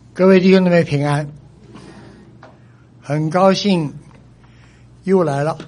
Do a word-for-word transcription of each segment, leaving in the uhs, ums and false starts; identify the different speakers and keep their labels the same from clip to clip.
Speaker 1: 各位弟兄姊妹平安，很高兴又来了。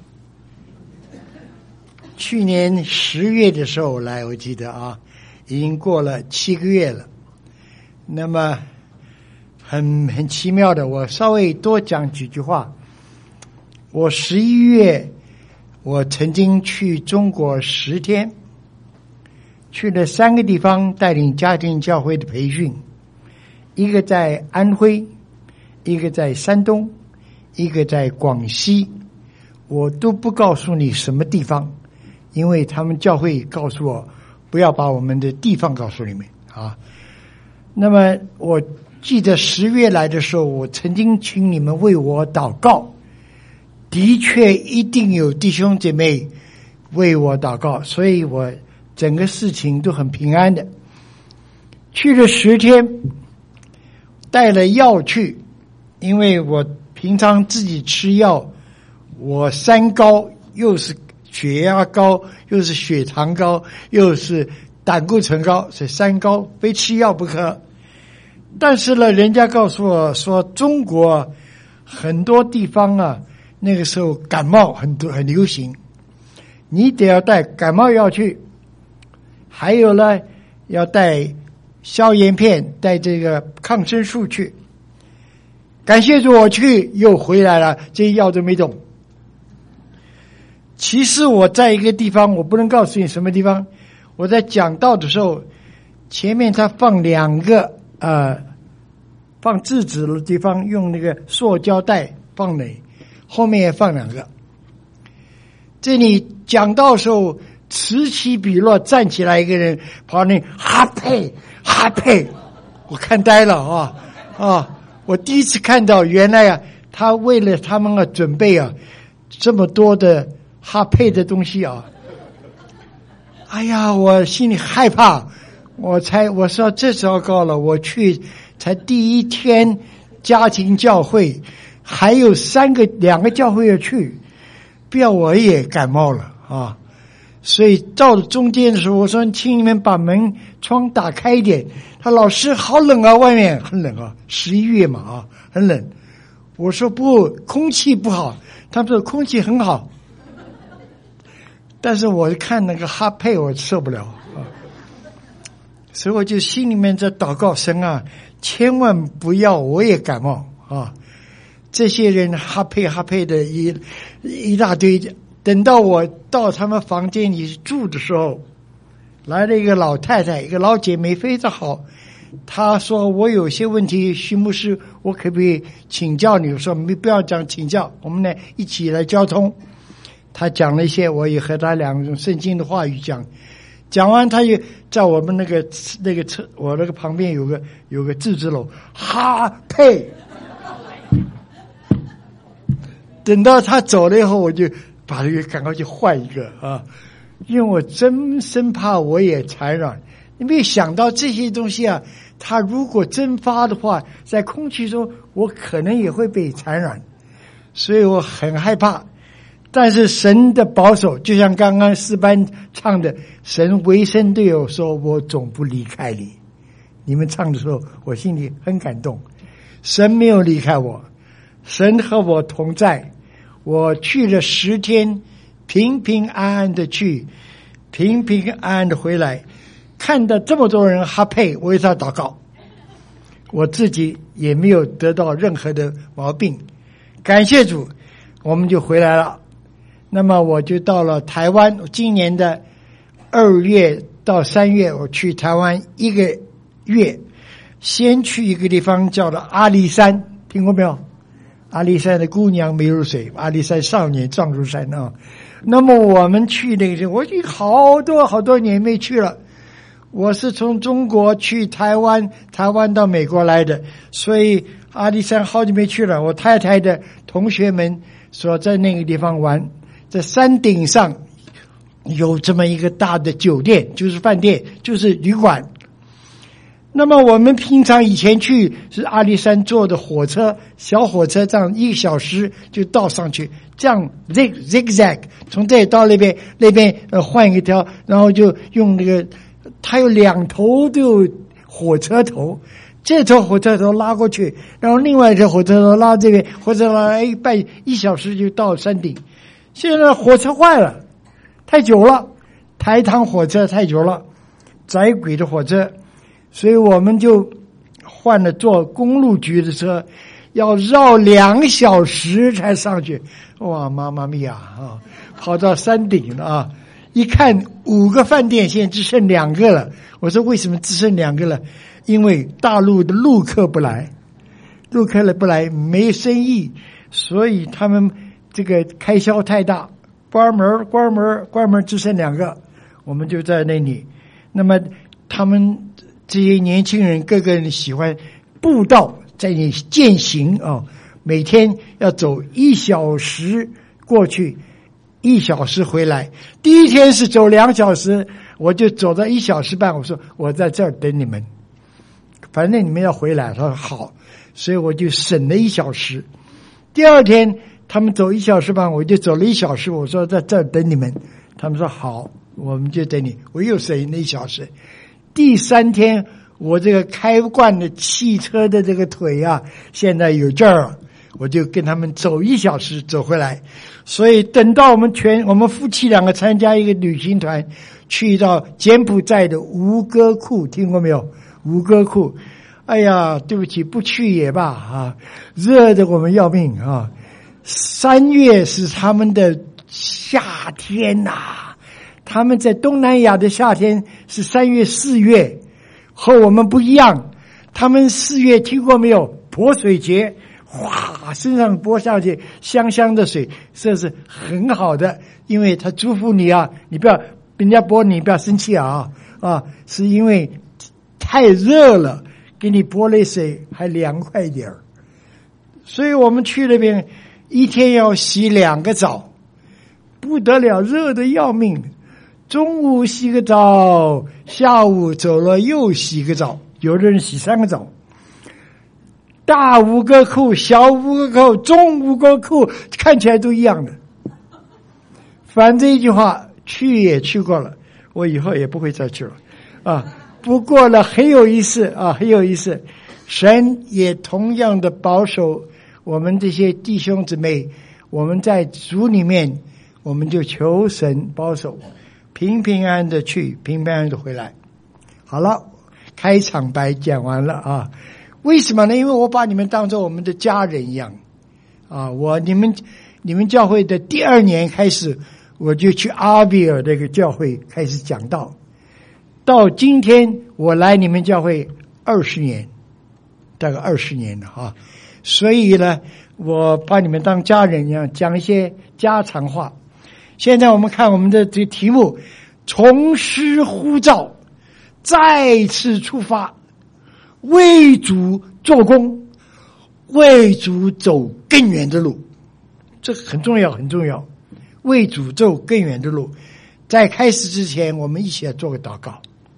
Speaker 1: 去年十月的时候来，我记得啊，已经过了七个月了。那么很很奇妙的，我稍微多讲几句话。我十一月我曾经去中国十天，去了三个地方带领家庭教会的培训，一个在安徽，一个在山东，一个在广西。我都不告诉你什么地方，因为他们教会告诉我不要把我们的地方告诉你们啊。那么我记得十月来的时候，我曾经请你们为我祷告，的确一定有弟兄姐妹为我祷告，所以我整个事情都很平安的。去了十天，带了药去，因为我平常自己吃药，我三高，又是血压高，又是血糖高，又是胆固醇高，所以三高非吃药不可。但是呢，人家告诉我说，中国很多地方啊，那个时候感冒很多很流行，你得要带感冒药去，还有呢，要带消炎片，带这个抗生素去。感谢主，我去又回来了，这些药都没动。其实我在一个地方，我不能告诉你什么地方，我在讲道的时候，前面他放两个呃放质子的地方，用那个塑胶袋放那，后面也放两个。这里讲道的时候，此起彼落，站起来一个人跑那哈佩哈佩，我看呆了啊啊！我第一次看到，原来啊，他为了他们啊准备啊这么多的哈佩的东西啊！哎呀，我心里害怕，我才我说这糟糕了，我去才第一天家庭教会，还有三个两个教会要去，不要我也感冒了啊！所以到了中间的时候，我说请你们把门窗打开一点。他老师好冷啊，外面很冷啊，十一月嘛啊，很冷。我说不，空气不好。他们说空气很好，但是我看那个哈佩我受不了啊，所以我就心里面在祷告，神啊，千万不要我也感冒啊！这些人哈佩哈佩的一一大堆。等到我到他们房间里住的时候，来了一个老太太，一个老姐妹，非常好。她说我有些问题，徐牧师，我可不可以请教你？我说你不要讲请教，我们呢一起来交通。她讲了一些，我也和她两种圣经的话语讲。讲完，她就在我们那个那个车，我那个旁边有个有个字字楼，哈佩。等到她走了以后，我就把这个赶快去换一个啊，因为我真生怕我也传染。你没有想到这些东西啊，它如果蒸发的话，在空气中我可能也会被传染，所以我很害怕。但是神的保守，就像刚刚诗班唱的，神为生对我说，我总不离开你。你们唱的时候，我心里很感动，神没有离开我，神和我同在。我去了十天，平平安安的去，平平安安的回来，看到这么多人哈佩，我为他祷告，我自己也没有得到任何的毛病，感谢主，我们就回来了。那么我就到了台湾，今年的二月到三月，我去台湾一个月，先去一个地方叫做阿里山，听过没有？阿里山的姑娘没入水，阿里山少年撞入山啊！那么我们去那个地方，我已经好多好多年没去了。我是从中国去台湾，台湾到美国来的，所以阿里山好久没去了。我太太的同学们说在那个地方玩，在山顶上有这么一个大的酒店，就是饭店，就是旅馆。那么我们平常以前去是阿里山坐的火车，小火车这样一个小时就到上去，这样 zig zigzag 从这里到那边，那边呃换一条，然后就用那个，它有两头都有火车头， 这头火车头拉过去，然后另外一头火车头拉这边，火车头拉一半一小时就到山顶。现在火车坏了，太久了，台糖火车太久了，窄轨的火车，所以我们就换了坐公路局的车，要绕两小时才上去。哇，妈妈咪呀啊，跑到山顶了啊！一看五个饭店，现在只剩两个了。我说为什么只剩两个了？因为大陆的陆客不来，陆客了不来，没生意，所以他们这个开销太大，关门关门关门，只剩两个，我们就在那里。那么他们这些年轻人个个人喜欢步道，在那里践行啊，每天要走一小时过去，一小时回来。第一天是走两小时，我就走到一小时半，我说我在这儿等你们，反正你们要回来。他说好，所以我就省了一小时。第二天他们走一小时半，我就走了一小时，我说在这儿等你们，他们说好，我们就等你，我又省了一小时。第三天我这个开惯的汽车的这个腿啊，现在有劲儿了，我就跟他们走一小时走回来。所以等到我们全我们夫妻两个参加一个旅行团，去到柬埔寨的吴哥窟，听过没有？吴哥窟，哎呀，对不起，不去也罢啊，热得我们要命啊！三月是他们的夏天呐、啊，他们在东南亚的夏天是三月四月，和我们不一样。他们四月听过没有？泼水节，哗，身上泼下去香香的水，这是很好的，因为他祝福你啊，你不要人家泼你不要生气啊啊，是因为太热了，给你泼了水还凉快一点。所以我们去那边一天要洗两个澡，不得了，热得要命。中午洗个澡，下午走了又洗个澡，有的人洗三个澡。大吴哥窟、小吴哥窟、中吴哥窟看起来都一样的。反正一句话，去也去过了，我以后也不会再去了啊。不过呢，很有意思啊，很有意思。神也同样的保守我们这些弟兄姊妹，我们在主里面，我们就求神保守，平平安安的去，平平安安的回来。好了，开场白讲完了啊。为什么呢？因为我把你们当作我们的家人一样啊。我你们你们教会的第二年开始，我就去阿比尔这个教会开始讲道，到今天我来你们教会二十年，大概二十年了啊。所以呢，我把你们当家人一样，讲一些家常话。现在我们看我们的这个题目，从师呼召，再次出发，为主做工，为主走更远的路。这很重要，很重要。为主走更远的路。在开始之前，我们一起来做个祷告。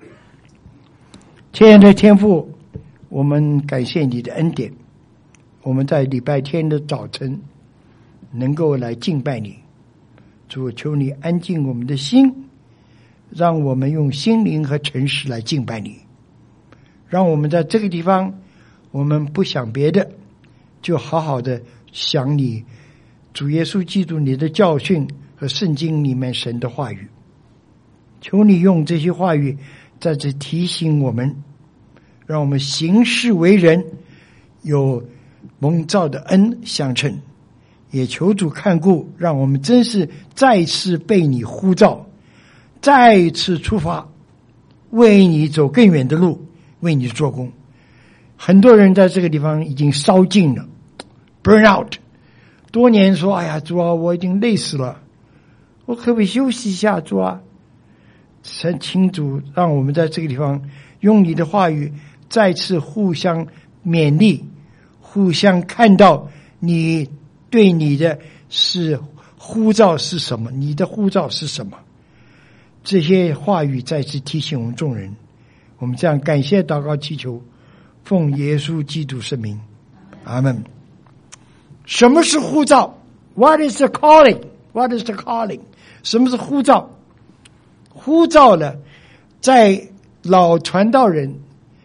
Speaker 1: 亲爱的天父，我们感谢你的恩典，我们在礼拜天的早晨能够来敬拜你。主，求你安静我们的心，让我们用心灵和诚实来敬拜你。让我们在这个地方，我们不想别的，就好好的想你，主耶稣基督你的教训和圣经里面神的话语。求你用这些话语在这提醒我们，让我们行事为人有蒙召的恩相称。也求主看顾，让我们真是再次被你呼召，再次出发，为你走更远的路，为你做工。很多人在这个地方已经烧尽了 burn out， 多年说，哎呀主啊，我已经累死了，我可不可以休息一下？主啊，神请主让我们在这个地方用你的话语再次互相勉励，互相看到你对你的是呼召是什么，你的呼召是什么。这些话语再次提醒我们众人。我们这样感谢祷告祈求，奉耶稣基督圣名，阿们。什么是呼召？ What is the calling? What is the calling? 什么是呼召？呼召呢，在老传道人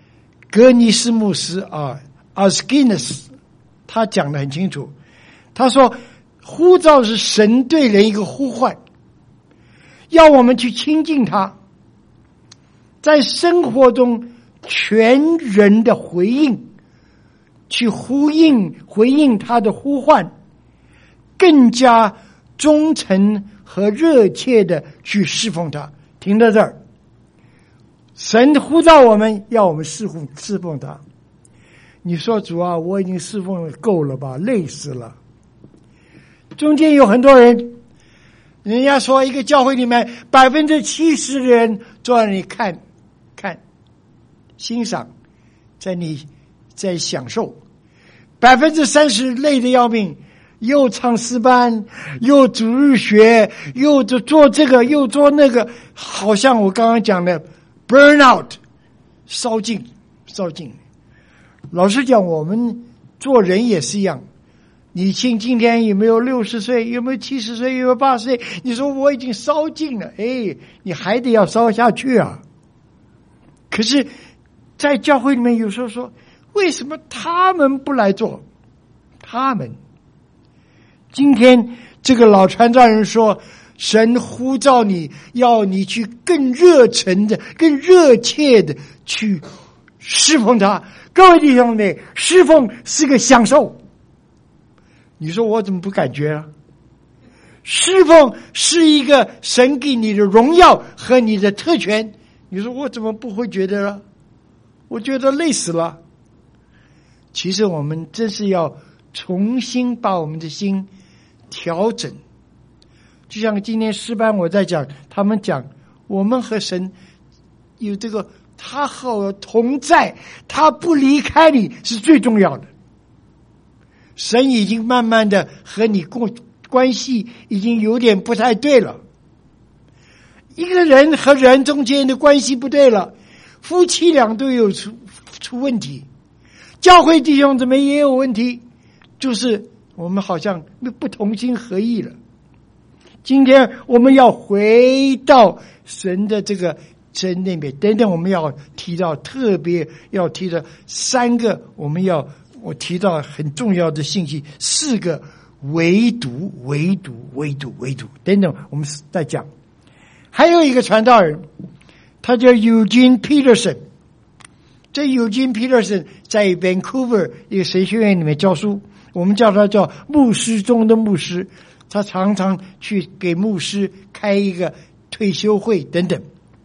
Speaker 1: 格尼斯牧师啊 Askinus 他讲得很清楚，他说呼召是神对人一个呼唤，要我们去亲近他，在生活中全人的回应，去呼应回应他的呼唤，更加忠诚和热切的去侍奉他。停在这儿，神呼召我们，要我们侍奉侍奉他。你说主啊，我已经侍奉够了吧，累死了。中间有很多人，人家说一个教会里面百分之七十的人坐在那里看看欣赏，在你在享受，百分之三十累得要命，又唱诗班，又主日学，又做这个又做那个，好像我刚刚讲的 burn out 烧尽烧尽。老实讲，我们做人也是一样，你今今天有没有六十岁，有没有七十岁，有没有八十岁，你说我已经烧尽了，哎，你还得要烧下去啊。可是在教会里面有时候说，为什么他们不来做？他们今天这个老传道人说，神呼召你，要你去更热忱的更热切的去侍奉他。各位弟兄妹，侍奉是个享受，你说我怎么不感觉啊？侍奉是一个神给你的荣耀和你的特权，你说我怎么不会觉得了？我觉得累死了。其实我们真是要重新把我们的心调整，就像今天诗班我在讲，他们讲我们和神有这个，他和我同在，他不离开你是最重要的。神已经慢慢的和你共关系已经有点不太对了，一个人和人中间的关系不对了，夫妻俩都有出出问题，教会弟兄姊妹也有问题，就是我们好像不同心合意了。今天我们要回到神的这个真那边，等等我们要提到特别要提的三个，我们要我提到很重要的信息，四个唯独唯独唯独唯独等等我们再讲。还有一个传道人，他叫 Eugene Peterson， 这 Eugene Peterson 在 Vancouver 一个神学院里面教书，我们叫他叫牧师中的牧师，他常常去给牧师开一个退休会等等。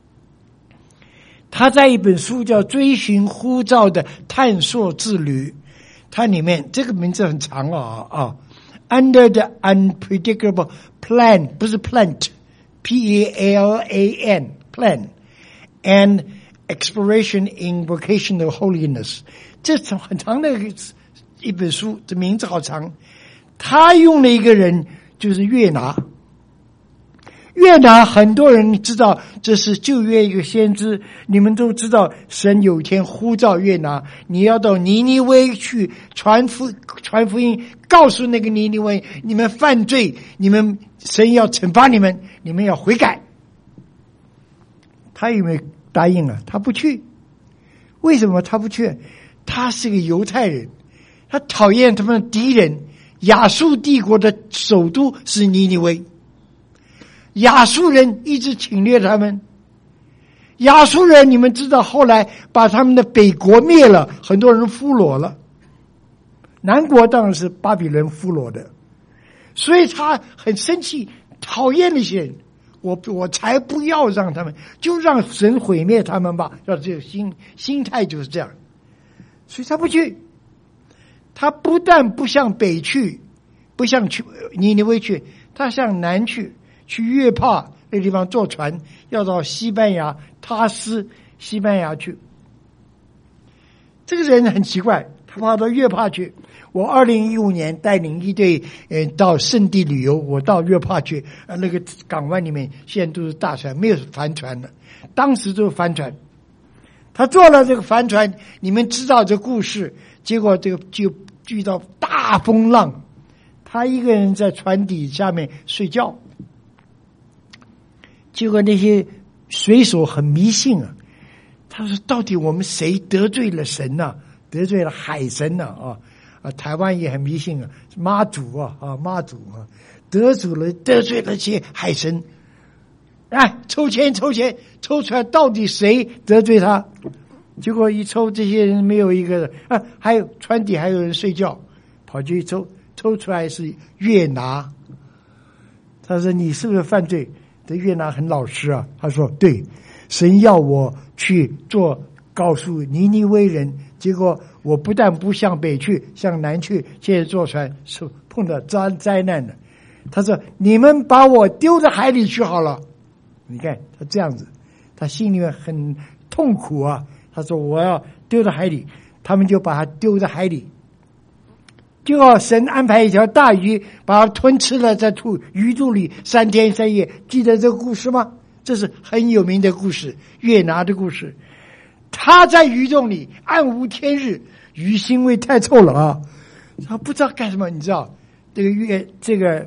Speaker 1: 他在一本书叫《追寻呼召的探索之旅》，它里面这个名字很长啊啊 ，Under the Unpredictable Plan， 不是 Plant， P A L A N Plan and Exploration in Vocational Holiness， 这是很长的一本书，这名字好长。他用了一个人，就是约拿。约拿很多人知道这是旧约一个先知，你们都知道神有一天呼召约拿，你要到尼尼微去传福传福音，告诉那个尼尼微，你们犯罪，你们神要惩罚你们，你们要悔改。他有没有答应了？他不去。为什么他不去？他是个犹太人，他讨厌他们的敌人。亚述帝国的首都是尼尼微，亚述人一直侵略他们。亚述人你们知道后来把他们的北国灭了，很多人俘虏了，南国当然是巴比伦俘虏的，所以他很生气，讨厌那些人，我我才不要让他们，就让神毁灭他们吧，要这个心心态就是这样，所以他不去。他不但不向北去，不向去尼尼微去，他向南去，去约帕那地方坐船，要到西班牙他斯西班牙去。这个人很奇怪，他跑到约帕去。我二零一五年带领一队呃到圣地旅游，我到约帕去，呃那个港湾里面现在都是大船，没有帆船了，当时都是帆船。他坐了这个帆船，你们知道这故事，结果这个就遇到大风浪，他一个人在船底下面睡觉，结果那些水手很迷信啊， 他说到底我们谁得罪了神呢、啊？得罪了海神呢、啊？啊啊，台湾也很迷信啊，妈祖啊啊妈祖啊，得罪了得罪了些海神。哎，抽签抽签抽出来到底谁得罪他？结果一抽，这些人没有一个人啊，还有船底还有人睡觉，跑去抽，抽出来是约拿。他说：“你是不是犯罪？”这约拿很老实啊，他说：“对，神要我去做告诉尼尼微人，结果我不但不向北去，向南去，现在坐船是碰到灾灾难了。”他说：“你们把我丢到海里去好了。”你看他这样子，他心里面很痛苦啊。他说：“我要丢到海里。”他们就把他丢在海里。结果神安排一条大鱼把他吞吃了，在土鱼肚里三天三夜。记得这个故事吗？这是很有名的故事，约拿的故事。他在鱼洞里暗无天日，鱼腥味太臭了啊！他不知道干什么。你知道这个约这个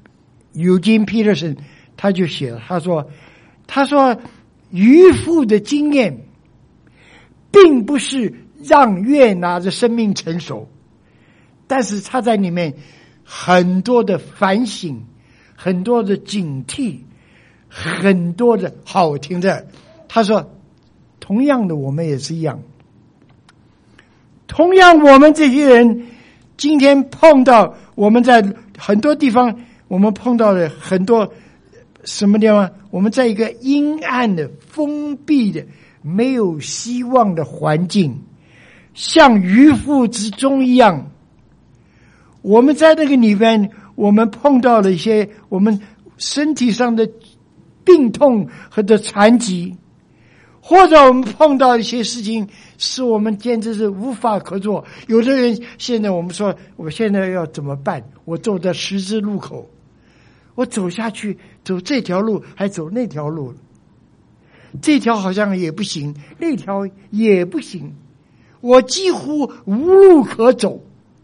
Speaker 1: Eugene Peterson 他就写了，他说他说渔夫的经验并不是让约拿的生命成熟，但是他在里面很多的反省，很多的警惕，很多的好听的。他说同样的我们也是一样，同样我们这些人今天碰到，我们在很多地方我们碰到了很多什么地方，我们在一个阴暗的封闭的没有希望的环境，像渔夫之中一样，我们在那个里面，我们碰到了一些我们身体上的病痛和的残疾，或者我们碰到一些事情使我们简直是无法可做。有的人现在我们说我现在要怎么办，我走在十字路口，我走下去，走这条路还走那条路，这条好像也不行，那条也不行，我几乎无路可走。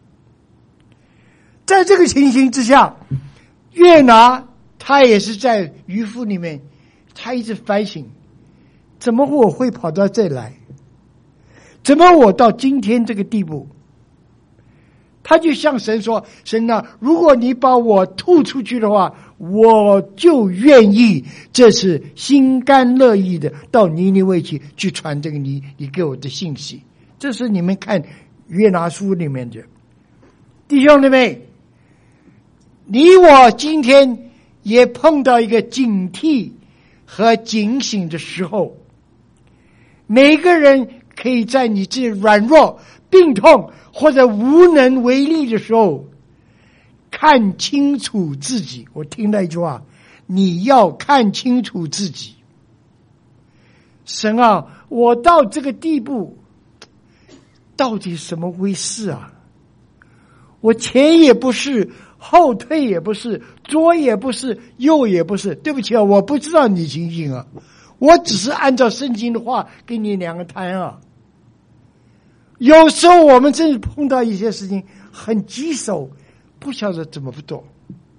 Speaker 1: 在这个情形之下，约拿他也是在渔夫里面，他一直反省，怎么我会跑到这来，怎么我到今天这个地步。他就向神说，神啊，如果你把我吐出去的话，我就愿意，这是心甘乐意的到尼尼微去去传这个你你给我的信息。这是你们看约拿书里面的。弟兄姊妹，你我今天也碰到一个警惕和警醒的时候，每个人可以在你这软弱、病痛或者无能为力的时候，看清楚自己。我听到一句话，你要看清楚自己。神啊，我到这个地步，到底什么回事啊？我前也不是，后退也不是，左也不是，右也不是。对不起啊，我不知道你情形啊，我只是按照圣经的话跟你两个谈啊。有时候我们真是碰到一些事情很棘手，不晓得怎么不做。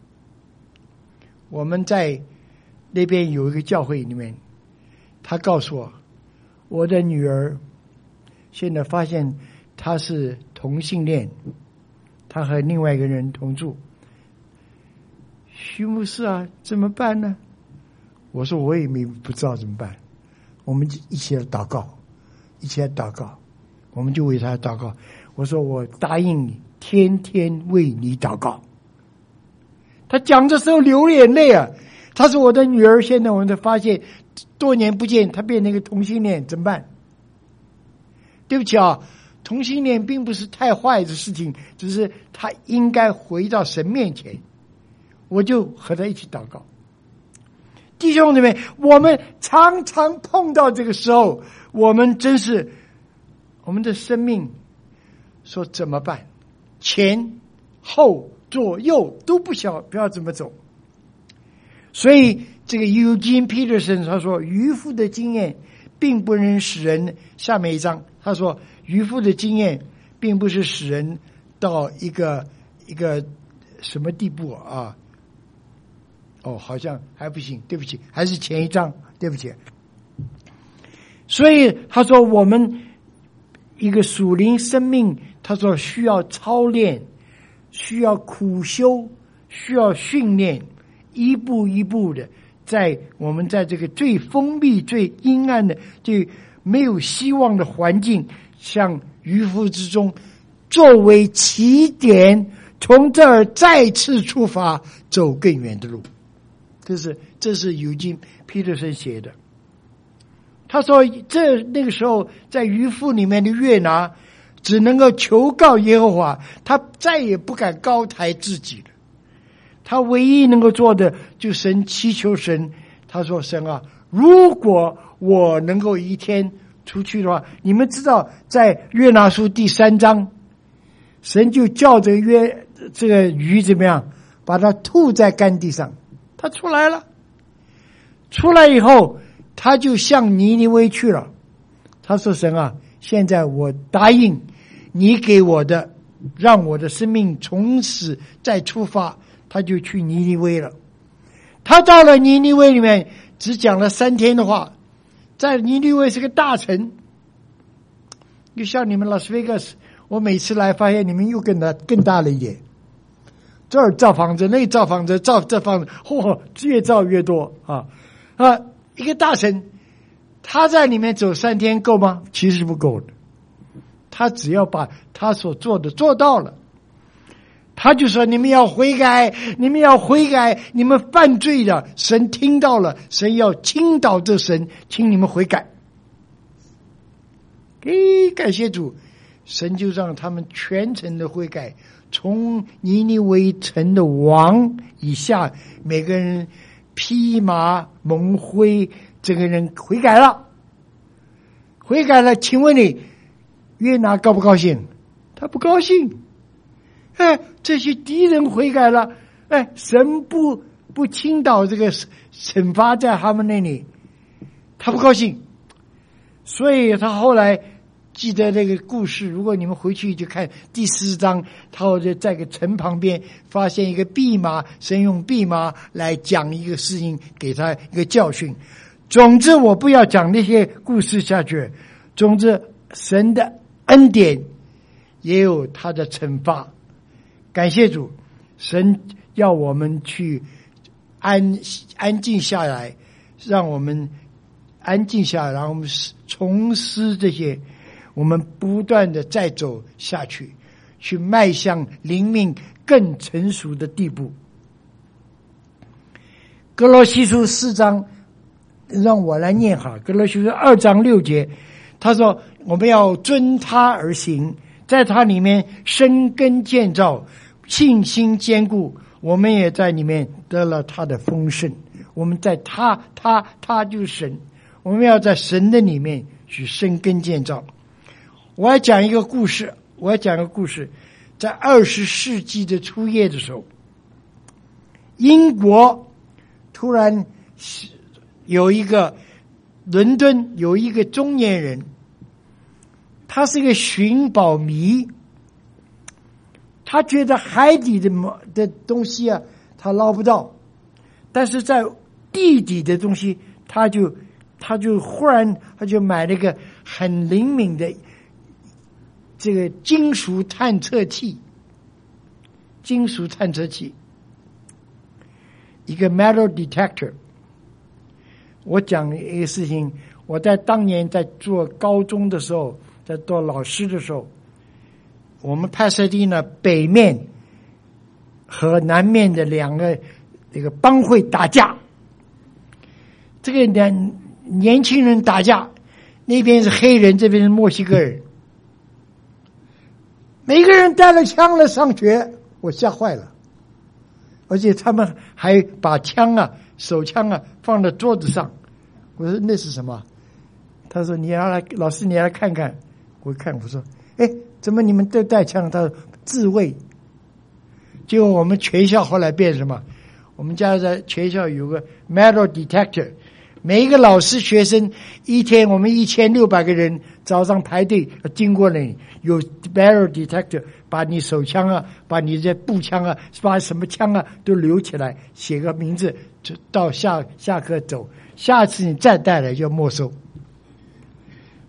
Speaker 1: 我们在那边有一个教会里面，他告诉我，我的女儿现在发现她是同性恋，她和另外一个人同住。徐牧师啊，怎么办呢？我说我也没不知道怎么办，我们一起来祷告，一起来祷告。我们就为他祷告。我说我答应你，天天为你祷告。他讲的时候流眼泪啊。他说我的女儿现在我们才发现，多年不见，她变成一个同性恋，怎么办？对不起啊，同性恋并不是太坏的事情，只是他应该回到神面前。我就和他一起祷告。弟兄姊妹，我们常常碰到这个时候，我们真是我们的生命说怎么办？前后左右都不晓不要怎么走。所以这个 Eugene Peterson 他说，渔夫的经验并不能使人，下面一章他说，渔夫的经验并不是使人到一个一个什么地步啊？哦，好像还不行，对不起，还是前一章，对不起。 所以他说我们一个属灵生命，他说需要操练，需要苦修，需要训练，一步一步的在我们在这个最封闭最阴暗的最没有希望的环境，像渔夫之中作为起点，从这儿再次出发走更远的路。这是这是尤金·皮特森写的。他说这那个时候在渔夫里面的约拿只能够求告耶和华，他再也不敢高抬自己了。他唯一能够做的就神祈求神，他说神啊，如果我能够一天出去的话，你们知道在约拿书第三章，神就叫这个约这个鱼怎么样，把它吐在干地上，他出来了。出来以后他就向尼尼微去了。他说神啊，现在我答应你给我的，让我的生命从此再出发。他就去尼尼微了。他到了尼尼微里面只讲了三天的话。在尼尼微是个大城，就像你们拉斯维加斯，我每次来发现你们又更大更大了一点，这儿造房子，那造房子，造这房子，嚯，越造越多啊啊！一个大城，他在里面走三天够吗？其实不够的。他只要把他所做的做到了，他就说你们要悔改，你们要悔改，你们犯罪了，神听到了，神要倾倒这神，请你们悔改。诶，感谢主，神就让他们全城的悔改，从尼尼微城的王以下，每个人披麻蒙灰，这个人悔改了，悔改了。请问你约拿高不高兴？他不高兴。哎，这些敌人悔改了，哎，神不不倾倒这个惩罚在他们那里，他不高兴。所以他后来记得那个故事，如果你们回去就看第四章，他或者在个城旁边发现一个蓖麻，神用蓖麻来讲一个事情，给他一个教训。总之我不要讲那些故事下去，总之神的恩典也有他的惩罚。感谢主，神要我们去安安静下来，让我们安静下来，然后我们重思这些，我们不断的再走下去，去迈向灵命更成熟的地步。歌罗西书四章，让我来念哈。歌罗西书二章六节，他说我们要遵他而行，在他里面生根建造，信心坚固，我们也在里面得了他的丰盛。我们在他他他就是神，我们要在神的里面去生根建造。我要讲一个故事，我要讲一个故事，在二十世纪的初叶的时候，英国突然有一个伦敦有一个中年人，他是一个寻宝迷，他觉得海底的的东西啊他捞不到，但是在地底的东西他就他就忽然他就买了一个很灵敏的这个金属探测器，金属探测器，一个 metal detector。 我讲一个事情，我在当年在做高中的时候，在做老师的时候，我们帕萨迪纳北面和南面的两个这个帮会打架，这个年年轻人打架，那边是黑人，这边是墨西哥人，每个人带了枪来上学，我吓坏了。而且他们还把枪啊手枪啊放在桌子上，我说那是什么？他说你要来，老师你要来看看。我看我说哎，怎么你们都带枪？他说自卫。结果我们全校后来变什么？我们家在全校有个 metal detector， 每一个老师学生一天我们一千六百个人早上排队经过那里，有 metal detector， 把你手枪啊，把你这步枪啊，把什么枪啊都留起来，写个名字，就到下下课走，下次你再带来就没收。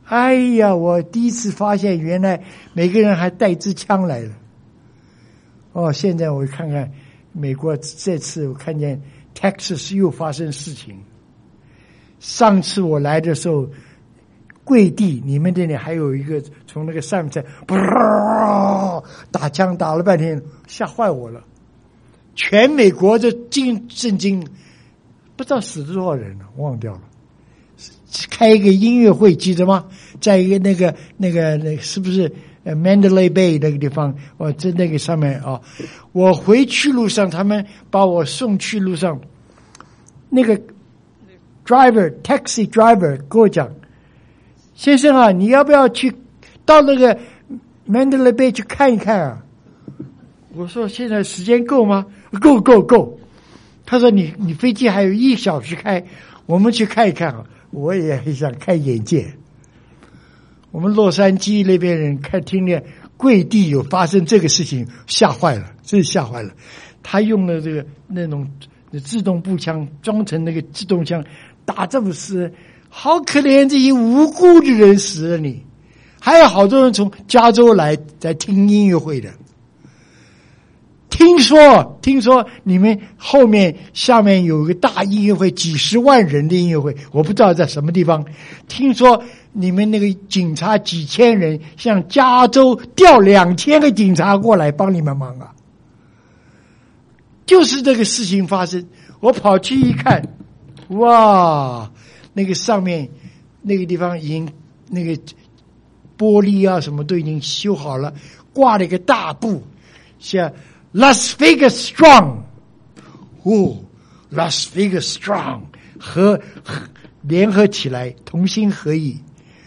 Speaker 1: 哎呀，我第一次发现原来每个人还带支枪来了。哦，现在我看看美国这次我看见 Texas 又发生事情。上次我来的时候，跪地，你们这里还有一个从那个上面打枪打了半天，吓坏我了。全美国的惊震惊，不知道死了多少人了，忘掉了。开一个音乐会，记得吗？在一个那个那个那个是不是呃 Mandalay Bay 那个地方？我在那个上面啊，我回去路上，他们把我送去路上，那个 driver taxi driver 跟我讲，先生啊，你要不要去到那个 Mandalay Bay 去看一看啊？我说现在时间够吗？够够够。他说你你飞机还有一小时开，我们去看一看啊。我也很想开眼界。我们洛杉矶那边人看听见跪地有发生这个事情，吓坏了，真是吓坏了。他用了这个那种自动步枪装成那个自动枪打这么死，好可怜，这些无辜的人死了你。还有好多人从加州来在听音乐会的。听说听说你们后面下面有一个大音乐会，几十万人的音乐会，我不知道在什么地方。听说你们那个警察几千人，向加州调两千个警察过来帮你们忙啊！就是这个事情发生，我跑去一看，哇，那个上面那个地方已经那个玻璃啊什么都已经修好了，挂了一个大布，像Las Vegas Strong， 哦 ，Las Vegas Strong 和联合起来，同心合意。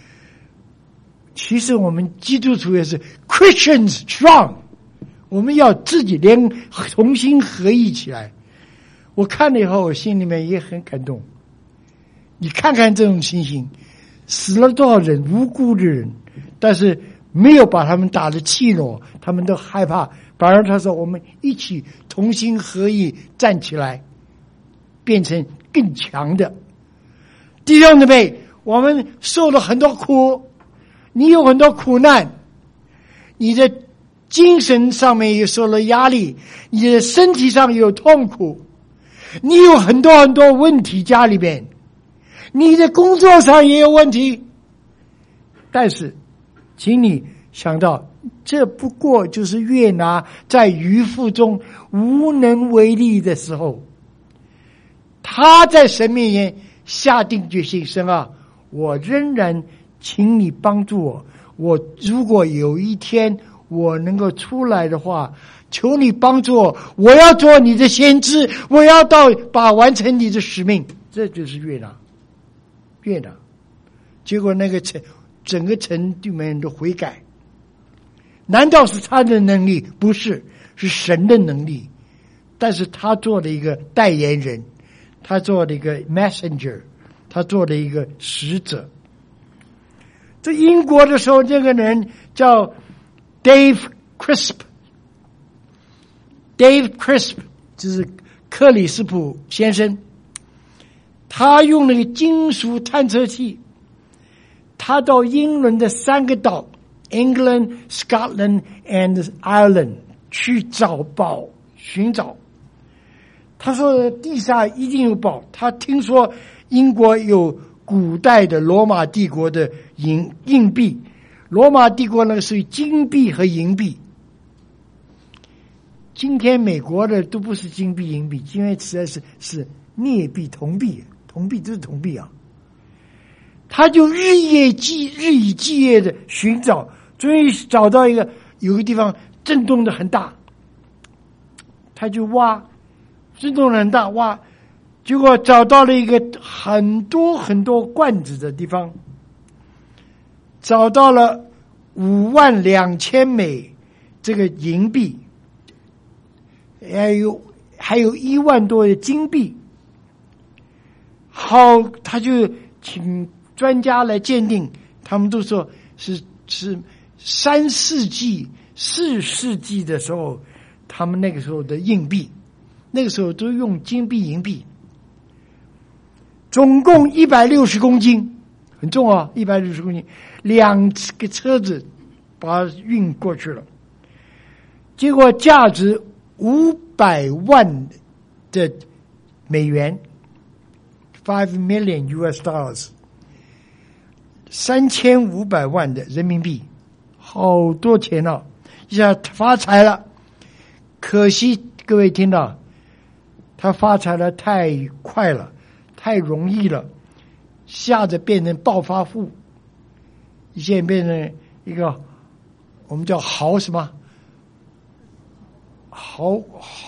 Speaker 1: 其实我们基督徒也是 Christians Strong， 我们要自己连同心合意起来。我看了以后，我心里面也很感动。你看看这种情形，死了多少人，无辜的人，但是没有把他们打得气馁，他们都害怕。反而他说我们一起同心合意站起来，变成更强的弟兄姊妹。我们受了很多苦，你有很多苦难，你的精神上面也受了压力，你的身体上也有痛苦，你有很多很多问题，家里边你的工作上也有问题，但是请你想到，这不过就是约拿在渔夫中无能为力的时候，他在神面前下定决心，神啊，我仍然请你帮助我，我如果有一天我能够出来的话，求你帮助我，我要做你的先知，我要到把完成你的使命。这就是约拿，约拿。结果那个城整个城里面都悔改。难道是他的能力？不是，是神的能力。但是他做了一个代言人，他做了一个 messenger， 他做了一个使者。在英国的时候，这个人叫 Dave Crisp，Dave Crisp 就是克里斯普先生。他用那个金属探测器，他到英伦的三个岛England, Scotland and Ireland 去找宝，寻找。他说地下一定有宝。他听说英国有古代的罗马帝国的银硬币，罗马帝国那个是金币和银币。今天美国的都不是金币银币，今天实在是是镍币铜币，铜币都是铜币啊。他就日夜继日以继夜的寻找，终于找到一个有个地方震动的很大，他就挖，震动的很大挖，结果找到了一个很多很多罐子的地方，找到了五万两千枚这个银币，还有还有一万多的金币。好，他就请专家来鉴定，他们都说是是三世纪、四世纪的时候，他们那个时候的硬币，那个时候都用金币、银币，总共一百六十公斤， 很重啊，一百六十公斤，两个车子把它运过去了。结果价值五百万的美元 ，five million U S dollars， 三千五百万的人民币，好多钱哦，一下发财了。可惜各位听到，他发财了太快了，太容易了，下着变成暴发户，现在变成一个我们叫豪什么豪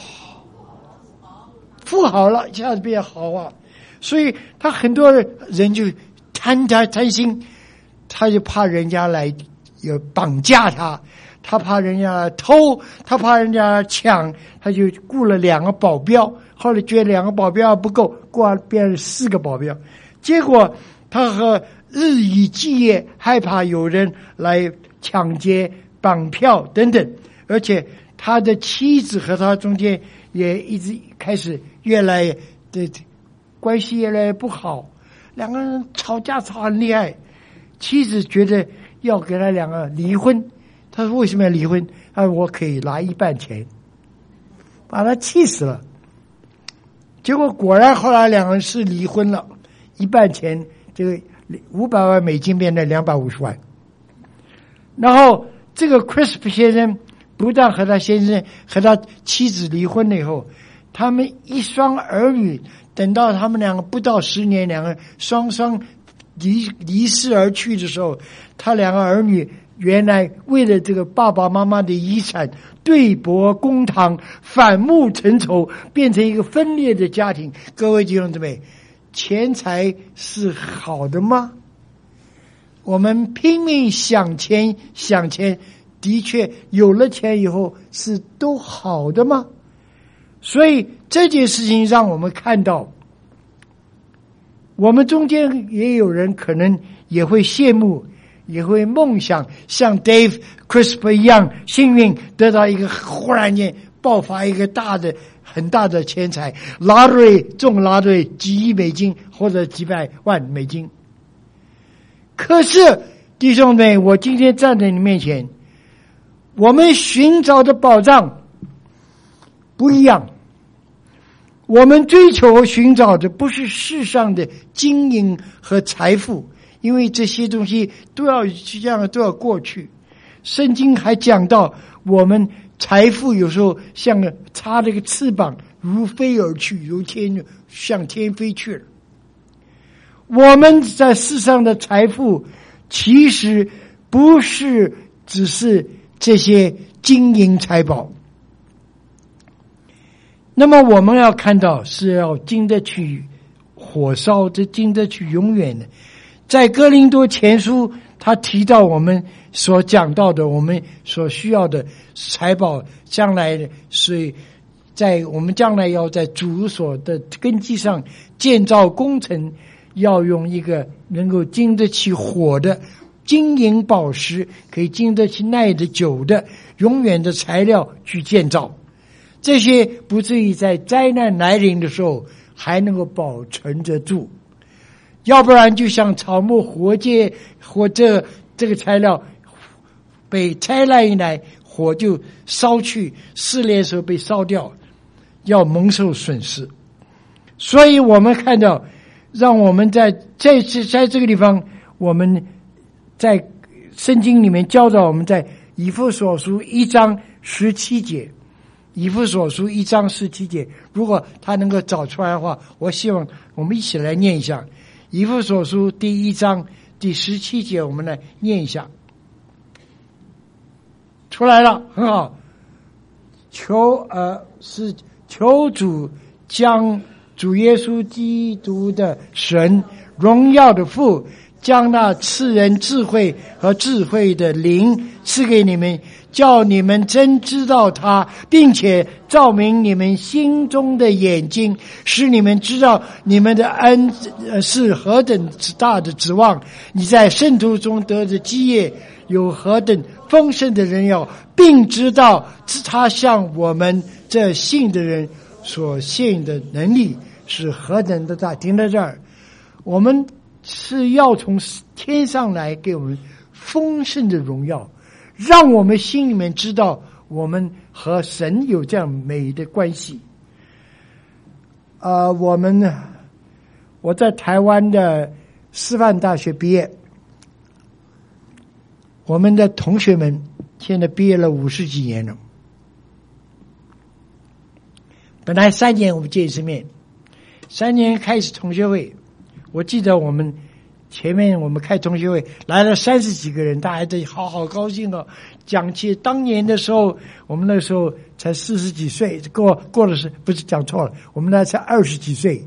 Speaker 1: 富豪了，一下子变豪啊！所以他很多人就贪他贪心，他就怕人家来有绑架他，他怕人家来偷，他怕人家来抢，他就雇了两个保镖。后来觉得两个保镖不够，挂变成四个保镖。结果他和日以继夜，害怕有人来抢劫、绑票等等，而且他的妻子和他中间也一直开始越来越的关系越来越不好，两个人吵架吵很厉害。妻子觉得要给他两个离婚，他说为什么要离婚？他说我可以拿一半钱，把他气死了。结果果然后来两个人是离婚了，一半钱这个五百万美金变成两百五十万。然后这个 Crisp 先生不但和他先生和他妻子离婚了以后，他们一双儿女等到他们两个不到十年，两个双双离离世而去的时候，他两个儿女原来为了这个爸爸妈妈的遗产对簿公堂，反目成仇，变成一个分裂的家庭。各位弟兄姊妹，钱财是好的吗？我们拼命想钱想钱，的确有了钱以后是都好的吗？所以这件事情让我们看到，我们中间也有人可能也会羡慕，也会梦想像 Dave Crisp 一样幸运得到一个忽然间爆发一个大的很大的钱财，拉瑞中拉瑞几亿美金或者几百万美金。可是弟兄们，我今天站在你面前，我们寻找的宝藏不一样。我们追求寻找的不是世上的金银和财富，因为这些东西都要这样都要过去。圣经还讲到，我们财富有时候像插了个翅膀，如飞而去，如天向天飞去了。我们在世上的财富其实不是只是这些金银财宝，那么我们要看到是要经得起火烧，这经得起永远的。在哥林多前书他提到我们所讲到的，我们所需要的财宝，将来是在我们将来要在主所的根基上建造工程，要用一个能够经得起火的金银宝石，可以经得起耐的久的永远的材料去建造，这些不至于在灾难来临的时候还能够保存得住。要不然就像草木火秸，或者这个材料被灾难一来，火就烧去，试炼的时候被烧掉，要蒙受损失。所以我们看到，让我们在这次在这个地方，我们在圣经里面教导我们，在以弗所书一章十七节，以弗所书一章十七节，如果他能够找出来的话，我希望我们一起来念一下以弗所书第一章第十七节，我们来念一下。出来了，很好。求呃是求主将主耶稣基督的神荣耀的父，将那赐人智慧和智慧的灵赐给你们，叫你们真知道他，并且照明你们心中的眼睛，使你们知道你们的恩是何等大的指望，你在圣徒中得的基业有何等丰盛的人要，并知道他向我们这信的人所献的能力是何等的大。听到这儿，我们是要从天上来给我们丰盛的荣耀，让我们心里面知道我们和神有这样美的关系。呃，我们呢，我在台湾的师范大学毕业，我们的同学们现在毕业了五十几年了。本来三年我们见一次面，三年开始同学会，我记得我们前面我们开同学会来了三十几个人，大家都好好高兴哦。讲起当年的时候，我们那时候才四十几岁，过过了是不是讲错了？我们那才二十几岁，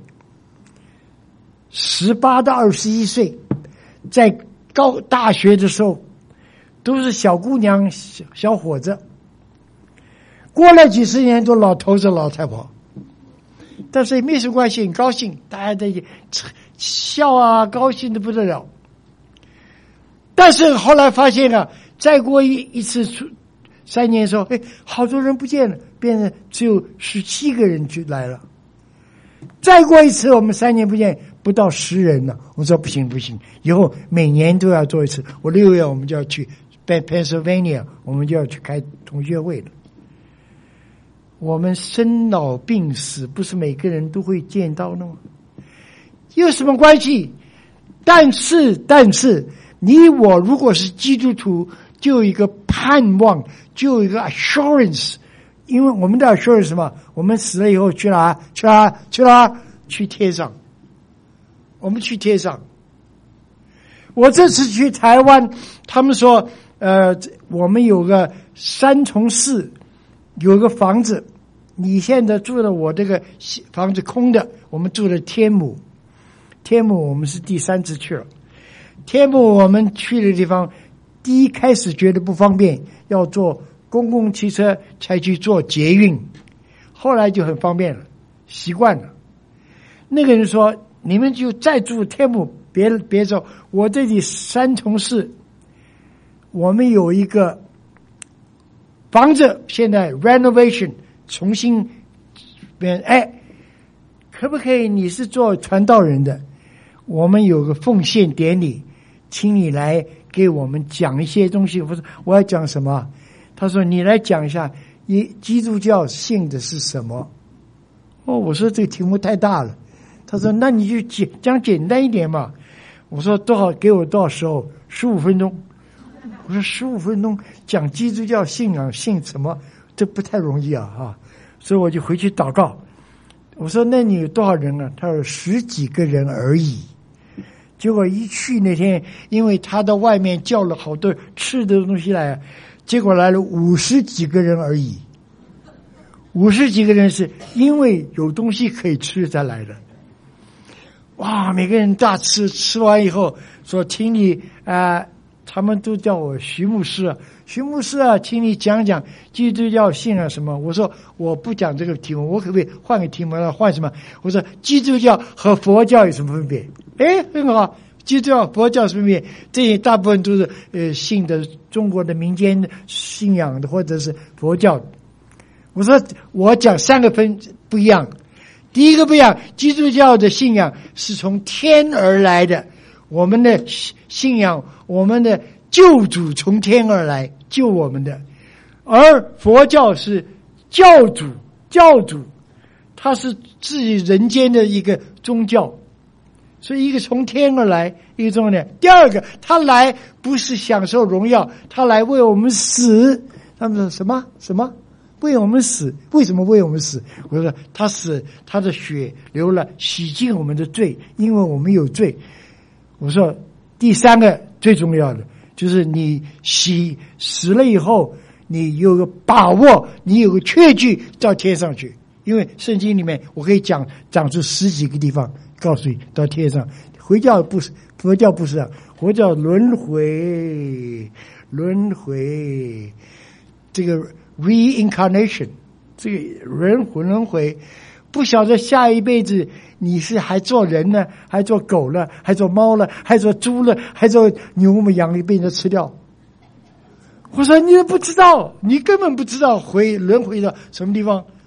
Speaker 1: 十八到二十一岁，在高大学的时候都是小姑娘、小小伙子。过了几十年都老头子老太婆，但是也没什么关系，很高兴，大家在笑啊，高兴的不得了。但是后来发现啊，再过一一次三年的时候，哎，好多人不见了，变成只有十七个人就来了。再过一次，我们三年不见，不到十人了。我说不行不行，以后每年都要做一次。我六月我们就要去 Pennsylvania， 我们就要去开同学会了。我们生老病死不是每个人都会见到的吗？有什么关系？但是但是你我如果是基督徒，就有一个盼望，就有一个 assurance， 因为我们的 assurance 什么？我们死了以后去哪？去哪？去哪？去天上。我们去天上。我这次去台湾，他们说，呃，我们有个三重寺，有个房子，你现在住的我这个房子空的，我们住的天母。天母我们是第三次去了。天母我们去的地方，第一开始觉得不方便，要坐公共汽车才去坐捷运，后来就很方便了，习惯了。那个人说，你们就再住天母，别别走，我这里三重寺，我们有一个房子现在 renovation 重新变，哎，可不可以你是做传道人的，我们有个奉献典礼，请你来给我们讲一些东西。我说我要讲什么？他说你来讲一下你基督教信的是什么。哦，我说这个题目太大了。他说那你就讲讲简单一点嘛。我说多少给我多少时候？十五分钟。我说十五分钟讲基督教信仰信什么？这不太容易啊啊！所以我就回去祷告。我说那你有多少人啊？他说十几个人而已。结果一去那天，因为他到外面叫了好多吃的东西来，结果来了五十几个人而已。五十几个人是因为有东西可以吃才来的。哇，每个人大吃，吃完以后说请你啊、呃，他们都叫我徐牧师啊，徐牧师啊，请你讲讲基督教信仰什么。我说我不讲这个题目，我可不可以换个题目？换什么？我说基督教和佛教有什么分别？哎，很好，基督教佛教什么分别？这些大部分都是呃信的中国的民间信仰的，或者是佛教的。我说我讲三个分不一样。第一个不一样，基督教的信仰是从天而来的，我们的信仰，我们的救主从天而来救我们的。而佛教是教主，教主他是自己人间的一个宗教，所以一个从天而来，一个从天。第二个，他来不是享受荣耀，他来为我们死。他们说什么什么为我们死？为什么为我们死？我说他死，他的血流了，洗净我们的罪，因为我们有罪。我说第三个最重要的就是你洗死了以后，你有个把握，你有个确据到天上去。因为圣经里面我可以讲讲出十几个地方告诉你到天上。回教不是，佛教不是啊，佛教轮回，轮回，这个 reincarnation， 这个人魂轮回，不晓得下一辈子你是还做人呢，还做狗了，还做猫了，还做猪了，还做牛么羊了，被人家吃掉。我说你不知道，你根本不知道回轮回到什么地方。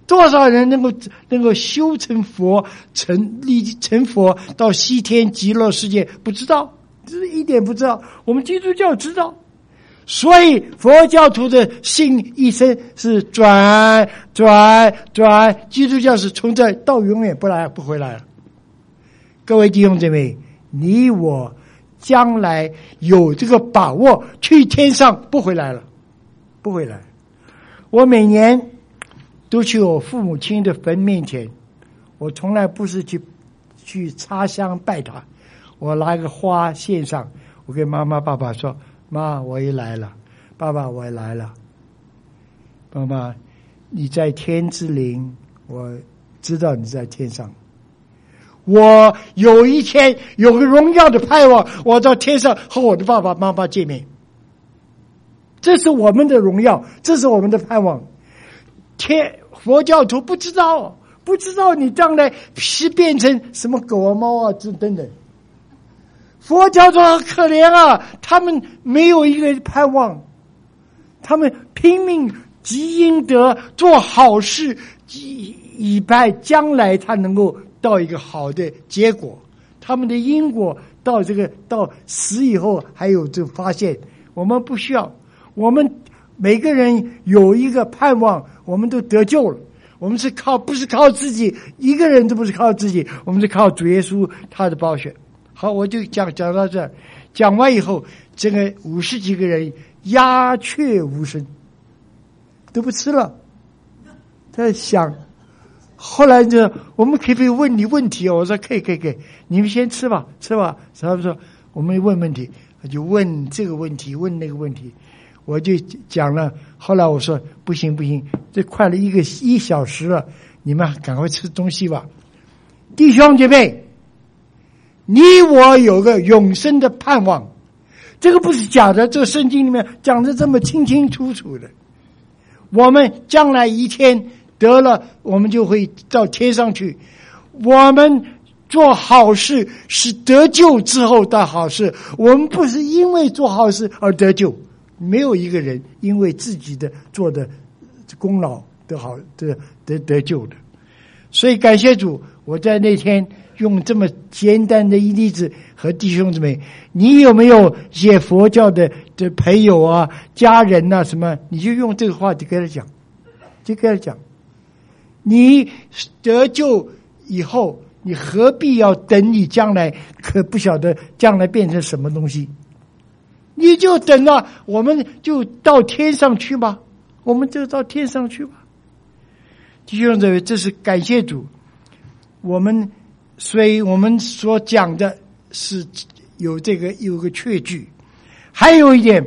Speaker 1: 多少人能够能够修成佛，成立成佛到西天极乐世界？不知道，这是一点不知道。我们基督教知道，所以佛教徒的心一生是转转转，基督教是从这到永远不来不回来了。各位弟兄姐妹，你我将来有这个把握去天上不回来了，不回来。我每年都去我父母亲的坟面前，我从来不是去去插香拜他，我拿一个花献上，我跟妈妈爸爸说，妈我也来了，爸爸我也来了，妈妈你在天之灵，我知道你在天上，我有一天有个荣耀的盼望，我到天上和我的爸爸妈妈见面，这是我们的荣耀，这是我们的盼望。天佛教徒不知道，不知道你将来是变成什么狗啊猫啊这等等。佛教徒好可怜啊，他们没有一个盼望，他们拼命积阴德做好事，以拜将来他能够到一个好的结果。他们的因果到这个到死以后还有这发现，我们不需要。我们每个人有一个盼望，我们都得救了。我们是靠不是靠自己，一个人都不是靠自己，我们是靠主耶稣他的宝血。好，我就讲讲到这儿，讲完以后，这个五十几个人鸦雀无声，都不吃了。在想，后来就我们可以问你问题哦，我说可以可以可以，你们先吃吧吃吧。他们说我们问问题，就问这个问题问那个问题。我就讲了，后来我说不行不行，这快了一个一小时了，你们赶快吃东西吧。弟兄姐妹，你我有个永生的盼望，这个不是假的，这个圣经里面讲得这么清清楚楚的。我们将来一天得了，我们就会到天上去。我们做好事是得救之后的好事，我们不是因为做好事而得救。没有一个人因为自己的做的功劳得好得得得救的，所以感谢主，我在那天用这么简单的一例子和弟兄姊妹，你有没有一些佛教的的朋友啊、家人啊什么，你就用这个话就跟他讲，就跟他讲，你得救以后，你何必要等你将来可不晓得将来变成什么东西？你就等了，我们就到天上去吧，我们就到天上去吧。弟兄姊妹，这是感谢主。我们所以我们所讲的是有这个有个确据。还有一点，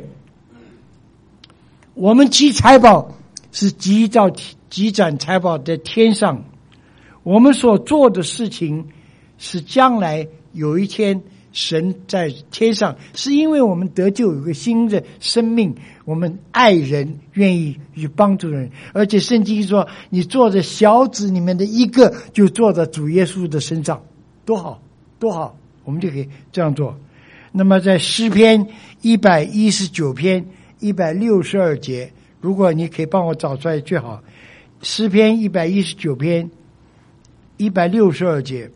Speaker 1: 我们积财宝是积到积攒财宝在天上，我们所做的事情是将来有一天神在天上，是因为我们得救有个新的生命，我们爱人，愿意去帮助人，而且圣经说你做的小子里面的一个就做在主耶稣的身上，多好多好，我们就可以这样做。那么在诗篇一百一十九篇一百六十二节，如果你可以帮我找出来最好。诗篇一百一十九篇一百六十二节，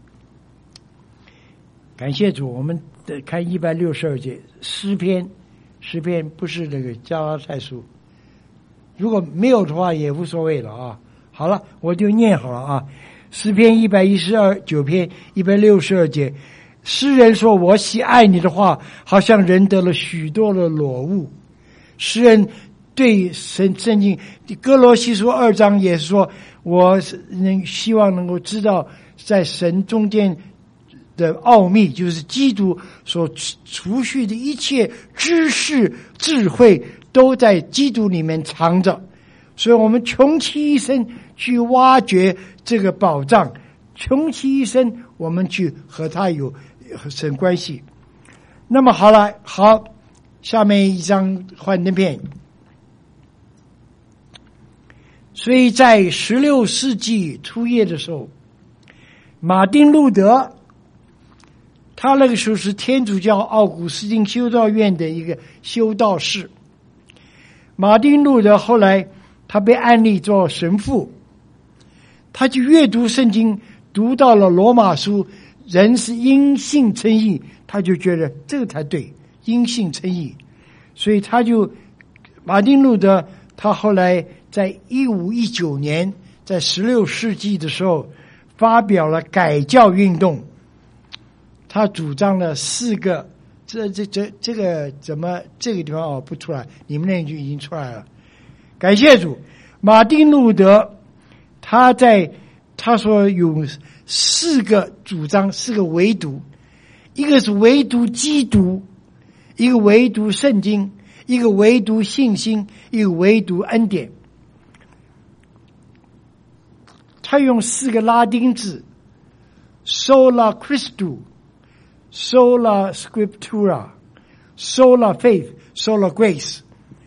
Speaker 1: 感谢主，我们看一百六十二节，诗篇，诗篇不是那个加拉太书，如果没有的话也无所谓了啊。好了，我就念好了啊。诗篇一百一十二九篇一百六十二节，诗人说：“我喜爱你的话，好像人得了许多的裸物。”诗人对神圣经哥罗西书二章也说：“我能希望能够知道在神中间的奥秘，就是基督所储蓄的一切知识智慧都在基督里面藏着，所以我们穷其一生去挖掘这个宝藏，穷其一生我们去和他有神关系。”那么好了，好，下面一张幻灯片。所以在十六世纪初叶的时候，马丁路德他那个时候是天主教奥古斯丁修道院的一个修道士。马丁路德后来他被安立做神父， 他就阅读圣经，读到了罗马书，人是因信称义，他就觉得这个才对，因信称义。所以他就马丁路德，他后来在一五一九年，在十六世纪的时候发表了改教运动，他主张了四个，这这这这个怎么这个地方哦不出来，你们那句已经出来了。感谢主，马丁路德他在他说有四个主张，四个唯独，一个是唯独基督，一个唯独圣经，一个唯独信心，一个唯独恩典。他用四个拉丁字 sola Christu, sola scriptura, sola faith, sola grace.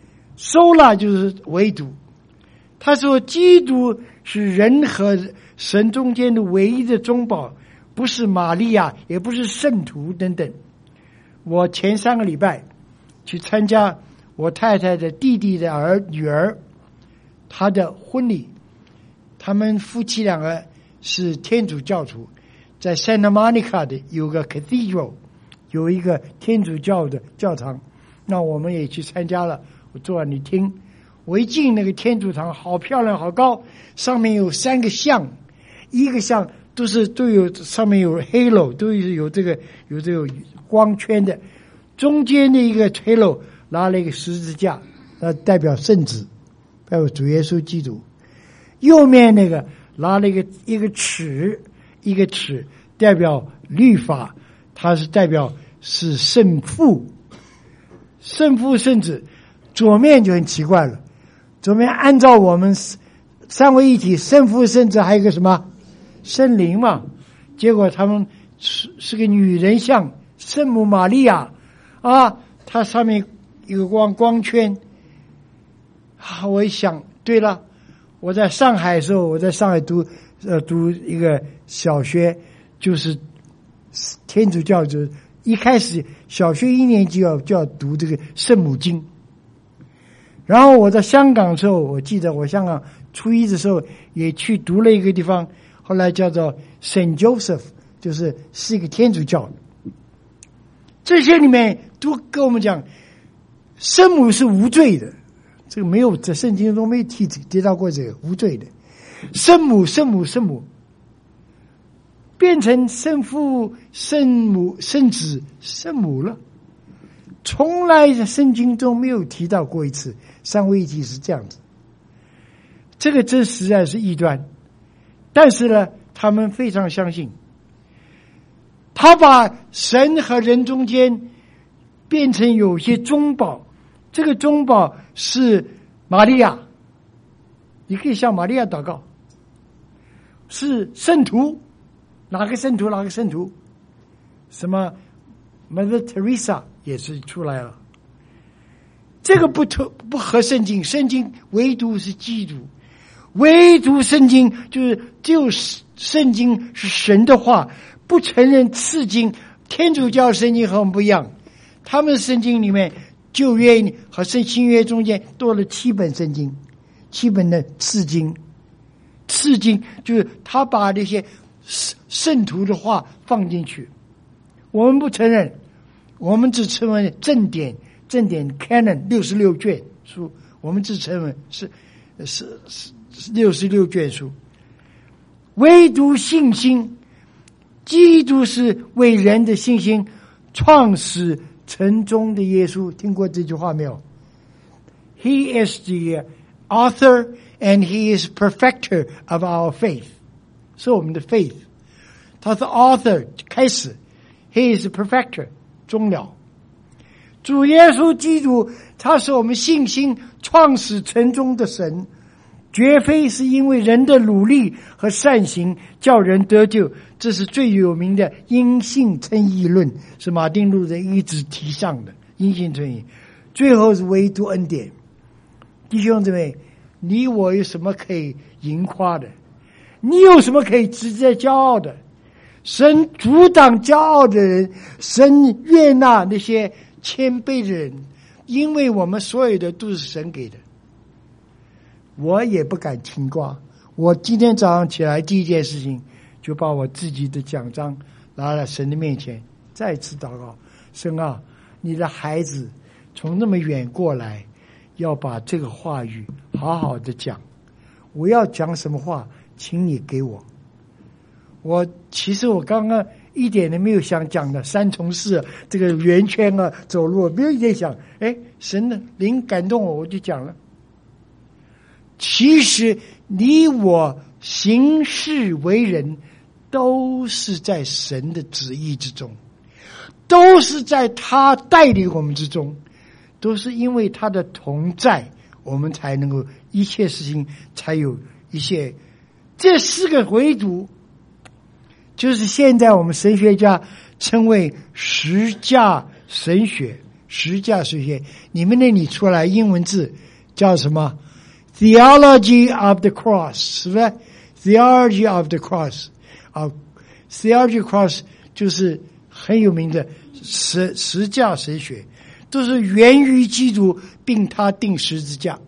Speaker 1: sola 就是唯独，他说基督是人和神中间的唯一的中保，不是玛利亚，也不是圣徒等等。我前三个礼拜去参加我太太的弟弟的儿女儿他的婚礼，他们夫妻两个是天主教徒，在 Santa Monica 的有个 cathedral， 有一个天主教的教堂，那我们也去参加了。我坐在那里听，我一进那个天主堂，好漂亮好高，上面有三个像，一个像都是都有上面有 halo， 都是有这个有这个光圈的，中间的一个 halo 拿了一个十字架，那代表圣子，代表主耶稣基督。右面那个拿了一个一个尺，一个尺代表律法，它是代表是圣父，圣父圣子。左面就很奇怪了，左面按照我们三位一体圣父圣子还有一个什么圣灵嘛，结果他们是是个女人像圣母玛利亚啊，它上面有个光光圈啊。我一想，对了，我在上海的时候，我在上海读呃读一个小学，就是天主教，就一开始小学一年级要就要读这个圣母经。然后我在香港的时候，我记得我香港初一的时候也去读了一个地方，后来叫做 Saint Joseph， 就是是一个天主教。这些里面都跟我们讲，圣母是无罪的，这个没有在圣经中没提提到过这个无罪的。圣母圣母圣母变成圣父圣母圣子圣母了，从来在圣经中没有提到过一次三位一体是这样子，这个真实在是异端。但是呢，他们非常相信，他把神和人中间变成有些中保，这个中保是玛利亚，你可以向玛利亚祷告，是圣徒，哪个圣徒哪个圣徒，什么 Mother Teresa 也是出来了。这个不特不合圣经，圣经唯独是基督，唯独圣经就是就是圣经是神的话，不承认次经。天主教圣经和我们不一样，他们圣经里面旧约和圣新约中间多了七本圣经，七本的次经。次经就是他把这些圣徒的话放进去，我们不承认，我们只称为正典。正典 Canon 六十六卷书，我们只称为是是是六十六卷书。唯独信心，基督是为人的信心创始成终的耶稣，听过这句话没有？ He is the author and he is perfecter of our faith， 是我们的 faith。 他是 author 开始， he is perfecter 终了。主耶稣基督他是我们信心创始成终的神，绝非是因为人的努力和善行叫人得救，这是最有名的因信称义论，是马丁路德一直提倡的因信称义。最后是唯独恩典。弟兄姊妹，你我有什么可以盈夸的？你有什么可以值得骄傲的？神阻挡骄傲的人，神悦纳那些谦卑的人，因为我们所有的都是神给的。我也不敢轻夸， 我今天早上起来第一件事情，就把我自己的奖章拿到神的面前，再次祷告：神啊，你的孩子从那么远过来，要把这个话语好好的讲。我要讲什么话，请你给我。我其实我刚刚一点都没有想讲的三重四这个圆圈啊，走路没有一点想，哎，神的灵感动我，我就讲了。其实你我行事为人，都是在神的旨意之中，都是在他带领我们之中，都是因为他的同在，我们才能够一切事情才有一些。这四个维度，就是现在我们神学家称为十架神学。十架神学，你们那里出来英文字叫什么 ？Theology of the Cross， 是不是 ？Theology of the Cross 啊 ，Theology Cross 就是很有名的十十架神学，都是源于基督，并他定十字架。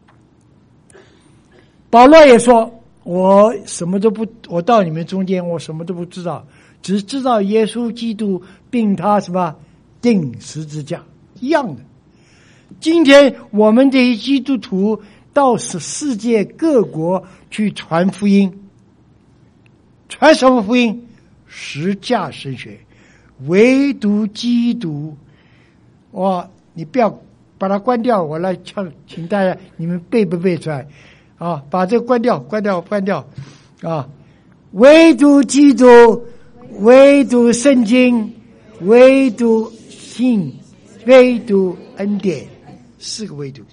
Speaker 1: 保罗也说：“我什么都不，我到你们中间，我什么都不知道，只知道耶稣基督，并他什么定十字架。”一样的。今天我们这些基督徒到世界各国去传福音，传什么福音？十架神学，唯独基督。哇，你不要把它关掉，我来请请大家，你们背不背出来？啊，把这个关掉，关掉，关掉，啊！唯独基督，唯独圣经，唯独信，唯独恩典，四个唯独。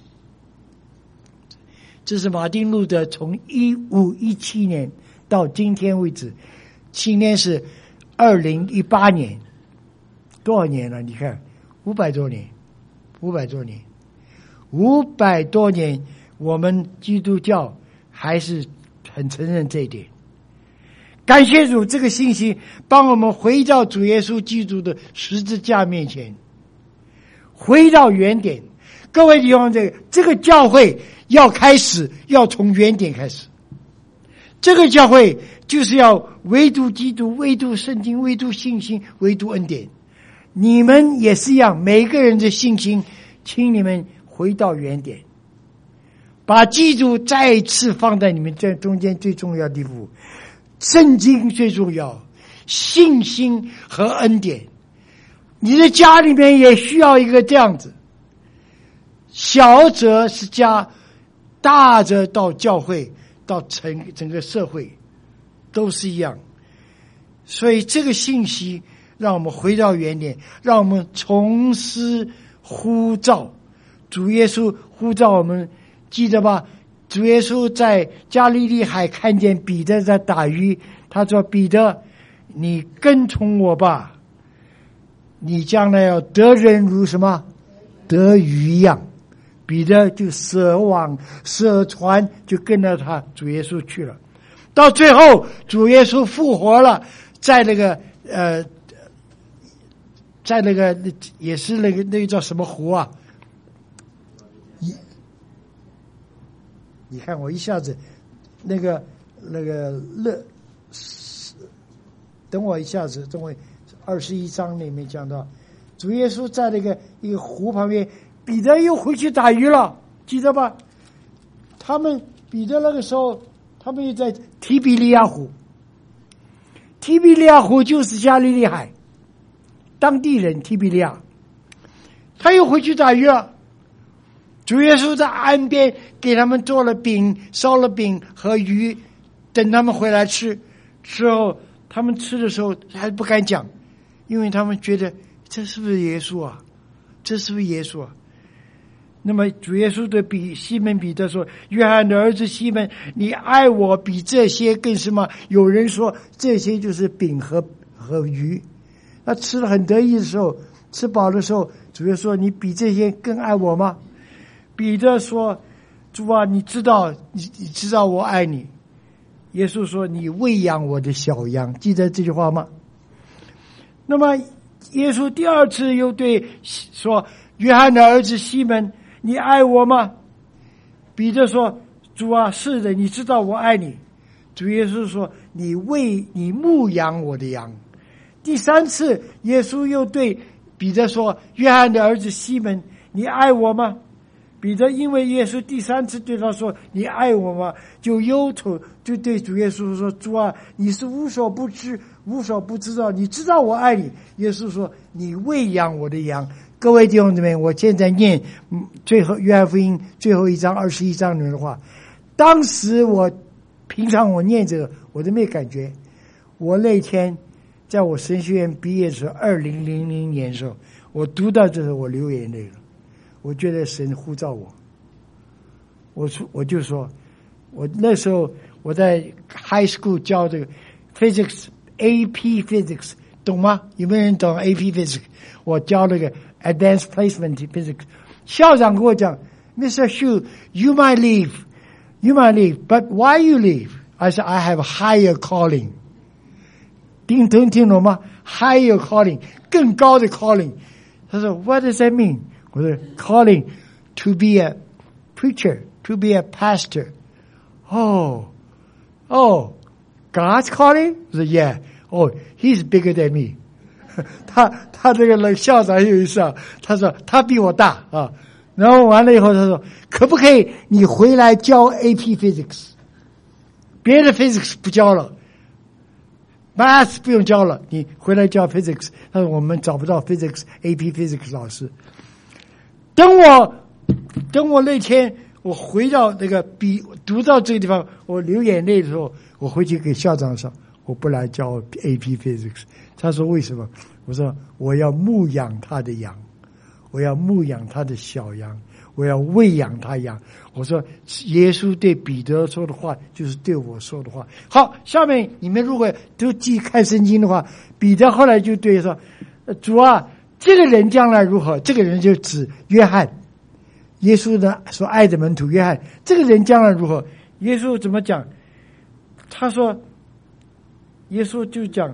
Speaker 1: 这是马丁路德从一五一七年到今天为止，今年是二零一八年，多少年了？你看，五百多年，五百多年，五百多年。我们基督教还是很承认这一点。感谢主，这个信息帮我们回到主耶稣基督的十字架面前，回到原点。各位弟兄，这个这个教会要开始，要从原点开始。这个教会就是要唯独基督，唯独圣经，唯独信心，唯独恩典。你们也是一样，每个人的信心，请你们回到原点。把基督再一次放在你们这中间最重要的地方，圣经最重要，信心和恩典。你的家里面也需要一个这样子，小则是家，大则到教会，到整整个社会都是一样。所以这个信息让我们回到原点，让我们重施呼召。主耶稣呼召我们，记得吧？主耶稣在加利利海看见彼得在打鱼，他说：“彼得，你跟从我吧，你将来要得人如什么？得鱼一样。”彼得就舍网舍船，就跟着他主耶稣去了。到最后，主耶稣复活了，在那个呃，在那个也是那个那个叫什么湖啊？你看我一下子，那个那个乐，等我一下子，等我二十一章里面讲到，主耶稣在那个一个湖旁边，彼得又回去打鱼了，记得吧？他们彼得那个时候，他们又在提比利亚湖，提比利亚湖就是加利利海，当地人提比利亚，他又回去打鱼了。主耶稣在岸边给他们做了饼，烧了饼和鱼，等他们回来吃。之后他们吃的时候还不敢讲，因为他们觉得这是不是耶稣啊？这是不是耶稣啊？那么主耶稣对比西门彼得说：“约翰的儿子西门，你爱我比这些更什么？”有人说这些就是饼和和鱼。他吃了很得意的时候，吃饱的时候，主耶稣说：“你比这些更爱我吗？”彼得说：“主啊，你知道，你你知道我爱你。”耶稣说：“你喂养我的小羊。”记得这句话吗？那么耶稣第二次又对说：“约翰的儿子西门，你爱我吗？”彼得说：“主啊，是的，你知道我爱你。” 主耶稣说：“你喂你牧养我的羊。”第三次，耶稣又对彼得说：“约翰的儿子西门，你爱我吗？”彼得因为耶稣第三次对他说：“你爱我吗？”就忧愁，就对主耶稣说：“主啊，你是无所不知，无所不知道，你知道我爱你。”耶稣说：“你喂养我的羊。”各位弟兄姊妹，我现在念最后约翰福音最后一章二十一章里面的话。当时我平常我念这个，我都没感觉。我那天在我神学院毕业的时候，二零零零年的时候，我读到这时候我流眼泪了。我觉得神呼召我，我说我就说，我那时候我在 high school 教这个 physics A P physics 懂吗？有没有人懂 A P physics？ 我教那个 advanced placement physics。校长跟我讲 ，Mister Xu, you might leave, you might leave, but why you leave? I said I have a higher calling。听听听懂吗 ？Higher calling， 更高的 calling。他说 What does that mean？我说 calling to be a preacher, to be a pastor. Oh, oh, God's calling? 我说 Yeah. Oh, he's bigger than me. 他他这个校长有一次啊，他说他比我大啊。然后完了以后，他说可不可以你回来教 A P physics？ 别的 physics 不教了。Math 不用教了，你回来教 physics。他说我们找不到 physics A P physics 老师。等我等我那天我回到那个笔读到这个地方，我流眼泪的时候，我回去给校长说我不来教 A P physics。他说为什么？我说我要牧养他的羊，我要牧养他的小羊，我要喂养他羊。我说耶稣对彼得说的话就是对我说的话。好，下面你们如果都记看圣经的话，彼得后来就对说：“主啊，这个人将来如何？”这个人就指约翰，耶稣的所爱的门徒约翰。这个人将来如何？耶稣怎么讲？他说，耶稣就讲：“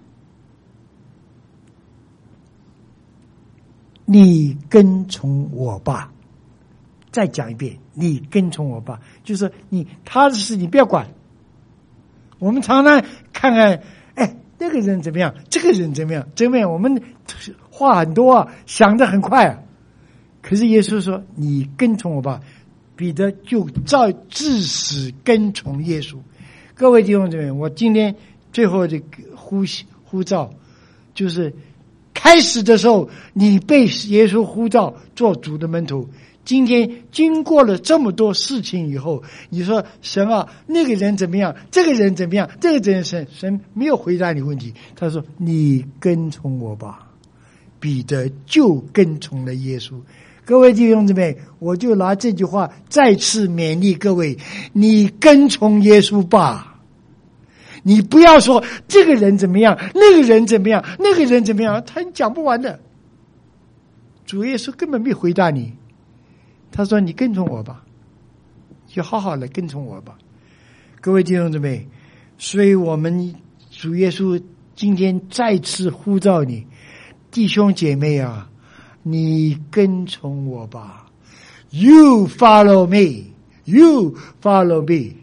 Speaker 1: 你跟从我吧。”再讲一遍，你跟从我吧，就是你他的事你不要管。我们常常看看，哎，那个人怎么样，这个人怎么样，怎么样，我们话很多啊，想得很快啊。可是耶稣说：“你跟从我吧。”彼得就照至死跟从耶稣。各位弟兄姊妹，我今天最后的呼呼召就是，开始的时候你被耶稣呼召做主的门徒。今天经过了这么多事情以后，你说神啊，那个人怎么样，这个人怎么样，这个人神神没有回答你问题。他说：“你跟从我吧。”彼得就跟从了耶稣。各位弟兄姊妹，我就拿这句话再次勉励各位：你跟从耶稣吧。你不要说这个人怎么样，那个人怎么样，那个人怎么样，他讲不完的。主耶稣根本没回答你。他说：“你跟从我吧，就好好的跟从我吧。”各位弟兄姊妹，所以我们主耶稣今天再次呼召你，弟兄姐妹啊，你跟从我吧。You follow me, you follow me,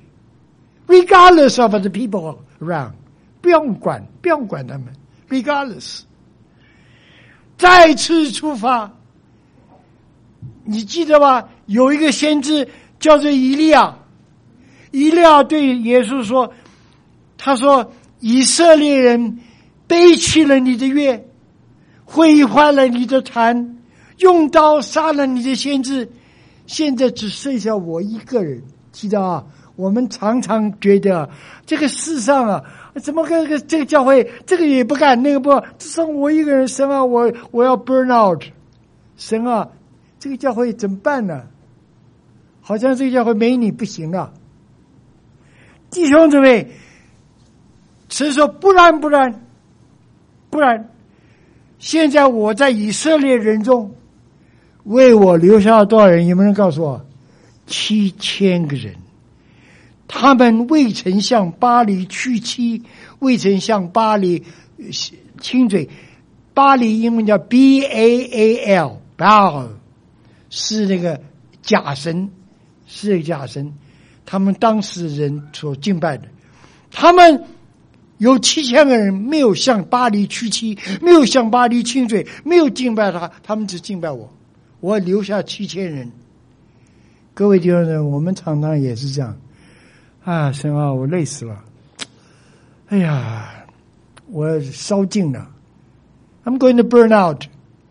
Speaker 1: regardless of the people around. 不用管，不用管他们 ，regardless。再次出发。你记得吧？有一个先知叫做以利亚，以利亚对耶稣说：“他说以色列人背弃了你的约，毁坏了你的坛，用刀杀了你的先知，现在只剩下我一个人。”记得啊，我们常常觉得这个世上啊，怎么个个这个教会这个也不干，那个不，只剩我一个人，神啊，我我要 burn out， 神啊。这个教会怎么办呢？好像这个教会没你不行了。弟兄姊妹，神说不然不然不然，现在我在以色列人中为我留下了多少人？有没有人告诉我？七千个人。他们未曾向巴黎屈膝，未曾向巴黎亲嘴。巴黎英文叫 B A A L Baal， 是那个假神，是假神，他们当时人所敬拜的。 他们有七千个人没有向巴黎屈膝，没有向巴黎倾罪，没有敬拜他，他们只敬拜我，我留下七千人。各位弟兄们，我们常常也是这样啊，神啊，我累死了，哎呀，我烧尽了， I'm going to burn out.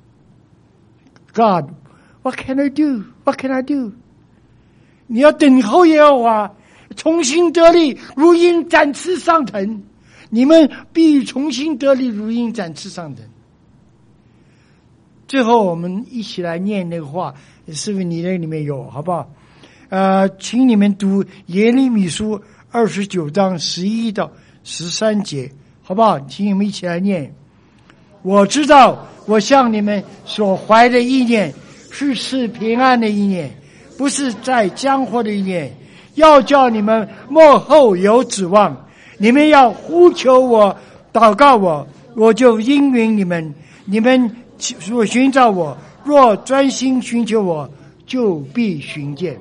Speaker 1: God, what can I do? What can I do? 你要等候耶和华，重新得力，如鹰展翅上腾。你们必重新得力，如鹰展翅上腾。最后，我们一起来念那个话，是不是你那里面有？好不好？呃，请你们读耶利米书二十九章十一到十三节，好不好？请你们一起来念。我知道，我向你们所怀的意念是赐平安的意念，不是在江祸的意念，要叫你们末后有指望。你们要呼求我，祷告我，我就应允你们。你们若寻找我，若专心寻求我，就必寻见，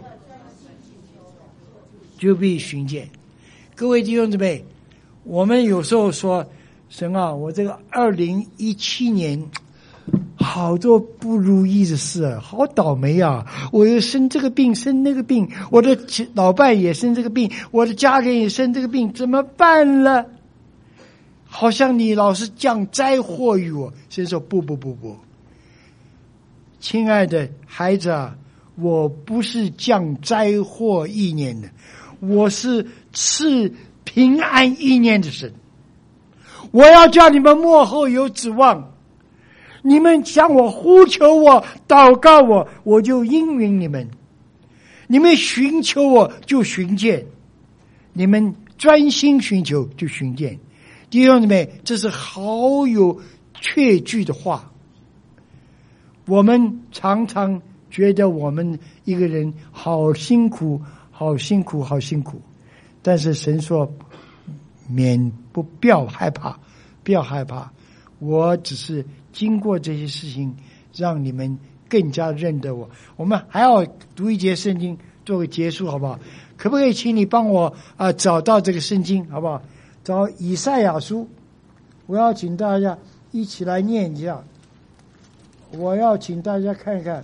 Speaker 1: 就必寻见。各位弟兄姊妹，我们有时候说，神啊，我这个二零一七年好多不如意的事啊，好倒霉啊！我又生这个病，生那个病，我的老伴也生这个病，我的家人也生这个病，怎么办了？好像你老是降灾祸于我。神说不不不不，亲爱的孩子啊，我不是降灾祸意念的，我是赐平安意念的神。我要叫你们末后有指望，你们向我呼求我，祷告我，我就应允你们。你们寻求我，就寻见；你们专心寻求，就寻见。弟兄姊妹，这是好有确据的话。我们常常觉得我们一个人好辛苦，好辛苦，好辛苦，但是神说，免不不要害怕，不要害怕，我只是经过这些事情，让你们更加认得我。我们还要读一节圣经做个结束，好不好？可不可以请你帮我啊、呃、找到这个圣经，好不好？找以赛亚书，我要请大家一起来念一下。我要请大家看看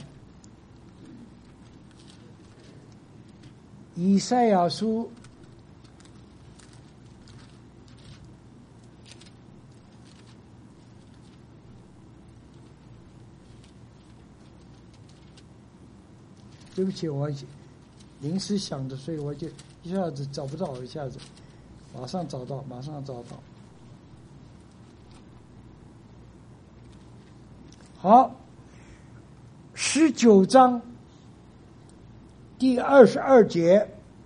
Speaker 1: 以赛亚书对不起，我临时想的，所以我就一下子找不到，一下子马上找到，马上找到。好，十九章第二十二节，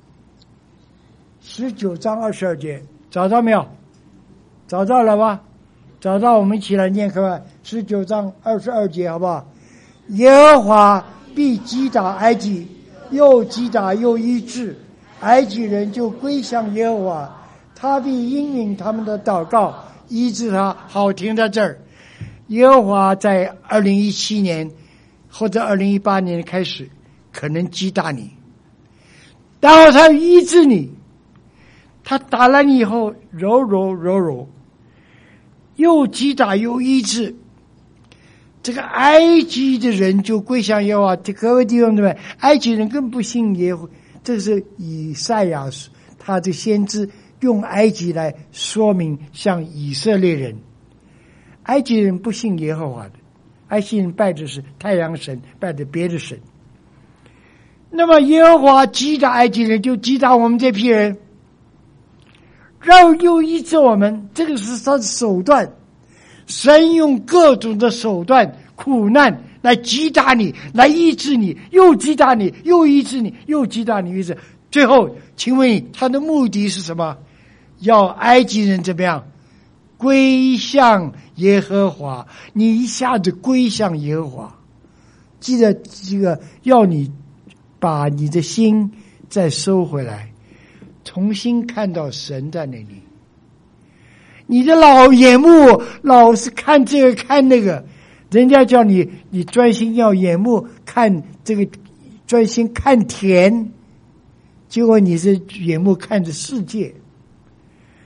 Speaker 1: 十九章二十二节，找到没有？找到了吧？找到，我们一起来念，看看十九章二十二节，好不好？耶和华必击打埃及，又击打又医治，埃及人就归向耶和华，他必应允他们的祷告，医治他。好，停在这儿。耶和华在二零一七年或者二零一八年开始可能击打你，然后他医治你，他打了你以后柔柔柔柔，又击打又医治。这个埃及的人就归向耶和华。各位弟兄姊妹，埃及人更不信耶和华。这是以赛亚他的先知用埃及来说明向以色列人。埃及人不信耶和华的，埃及人拜的是太阳神，拜的别的神。那么耶和华击打埃及人，就击打我们这批人，然后又医治我们。这个是他的手段。神用各种的手段苦难来击打你，来医治你，又击打你，又医治你，又击打你，医治。最后请问你，他的目的是什么？要埃及人怎么样？归向耶和华。你一下子归向耶和华，记得这个，要你把你的心再收回来，重新看到神在那里。你的老眼目老是看这个看那个，人家叫你你专心要眼目看这个，专心看田，结果你是眼目看着世界。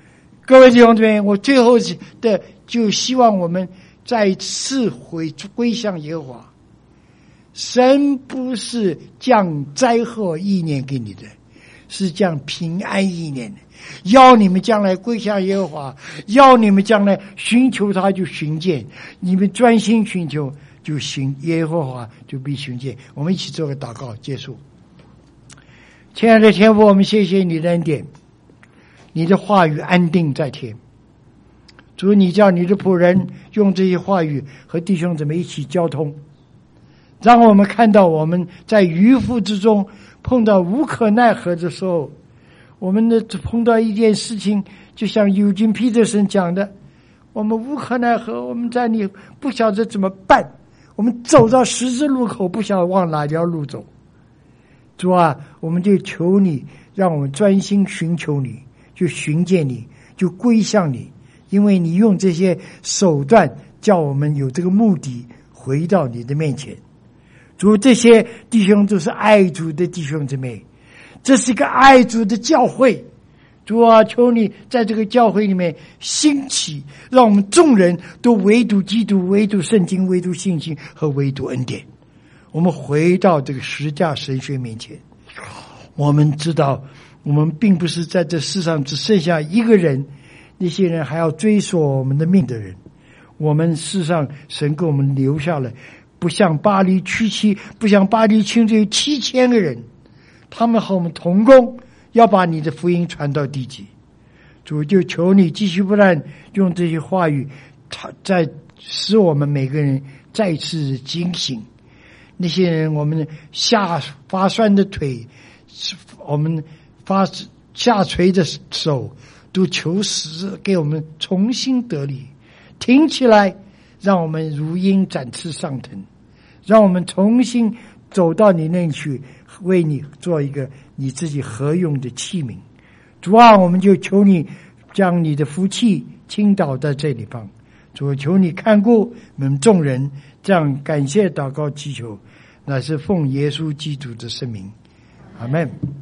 Speaker 1: 各位弟兄姊妹，我最后的就希望我们再次回归向耶和华。神不是降灾祸意念给你的，是降平安意念的，要你们将来归向耶和华，要你们将来寻求他就寻见，你们专心寻求就寻耶和华就必寻见。我们一起做个祷告结束。亲爱的天父，我们谢谢你的恩典，你的话语安定在天。主，你叫你的仆人用这些话语和弟兄姊妹一起交通，让我们看到我们在渔夫之中碰到无可奈何的时候，我们的碰到一件事情，就像尤金皮特森讲的，我们无可奈何，我们在你不晓得怎么办，我们走到十字路口不晓得往哪条路走。主啊，我们就求你让我们专心寻求你，就寻见你，就归向你，因为你用这些手段叫我们有这个目的回到你的面前。主，这些弟兄都是爱主的弟兄姊妹，这是一个爱主的教会。主啊，求你在这个教会里面兴起，让我们众人都唯独基督，唯独圣经，唯独信心和唯独恩典。我们回到这个十架神学面前，我们知道我们并不是在这世上只剩下一个人，那些人还要追索我们的命的人。我们世上神给我们留下了，不像巴黎区区，不像巴黎清只有七千个人，他们和我们同工，要把你的福音传到地极。主，就求你继续不断用这些话语，再使我们每个人再次警醒。那些人，我们下发酸的腿，我们发下垂的手，都求死给我们重新得力，挺起来，让我们如鹰展翅上腾，让我们重新走到你那里去，为你做一个你自己合用的器皿。主啊，我们就求你将你的福气倾倒在这里方。主，求你看顾我们众人，这样感谢祷告祈求，乃是奉耶稣基督的圣名，阿们。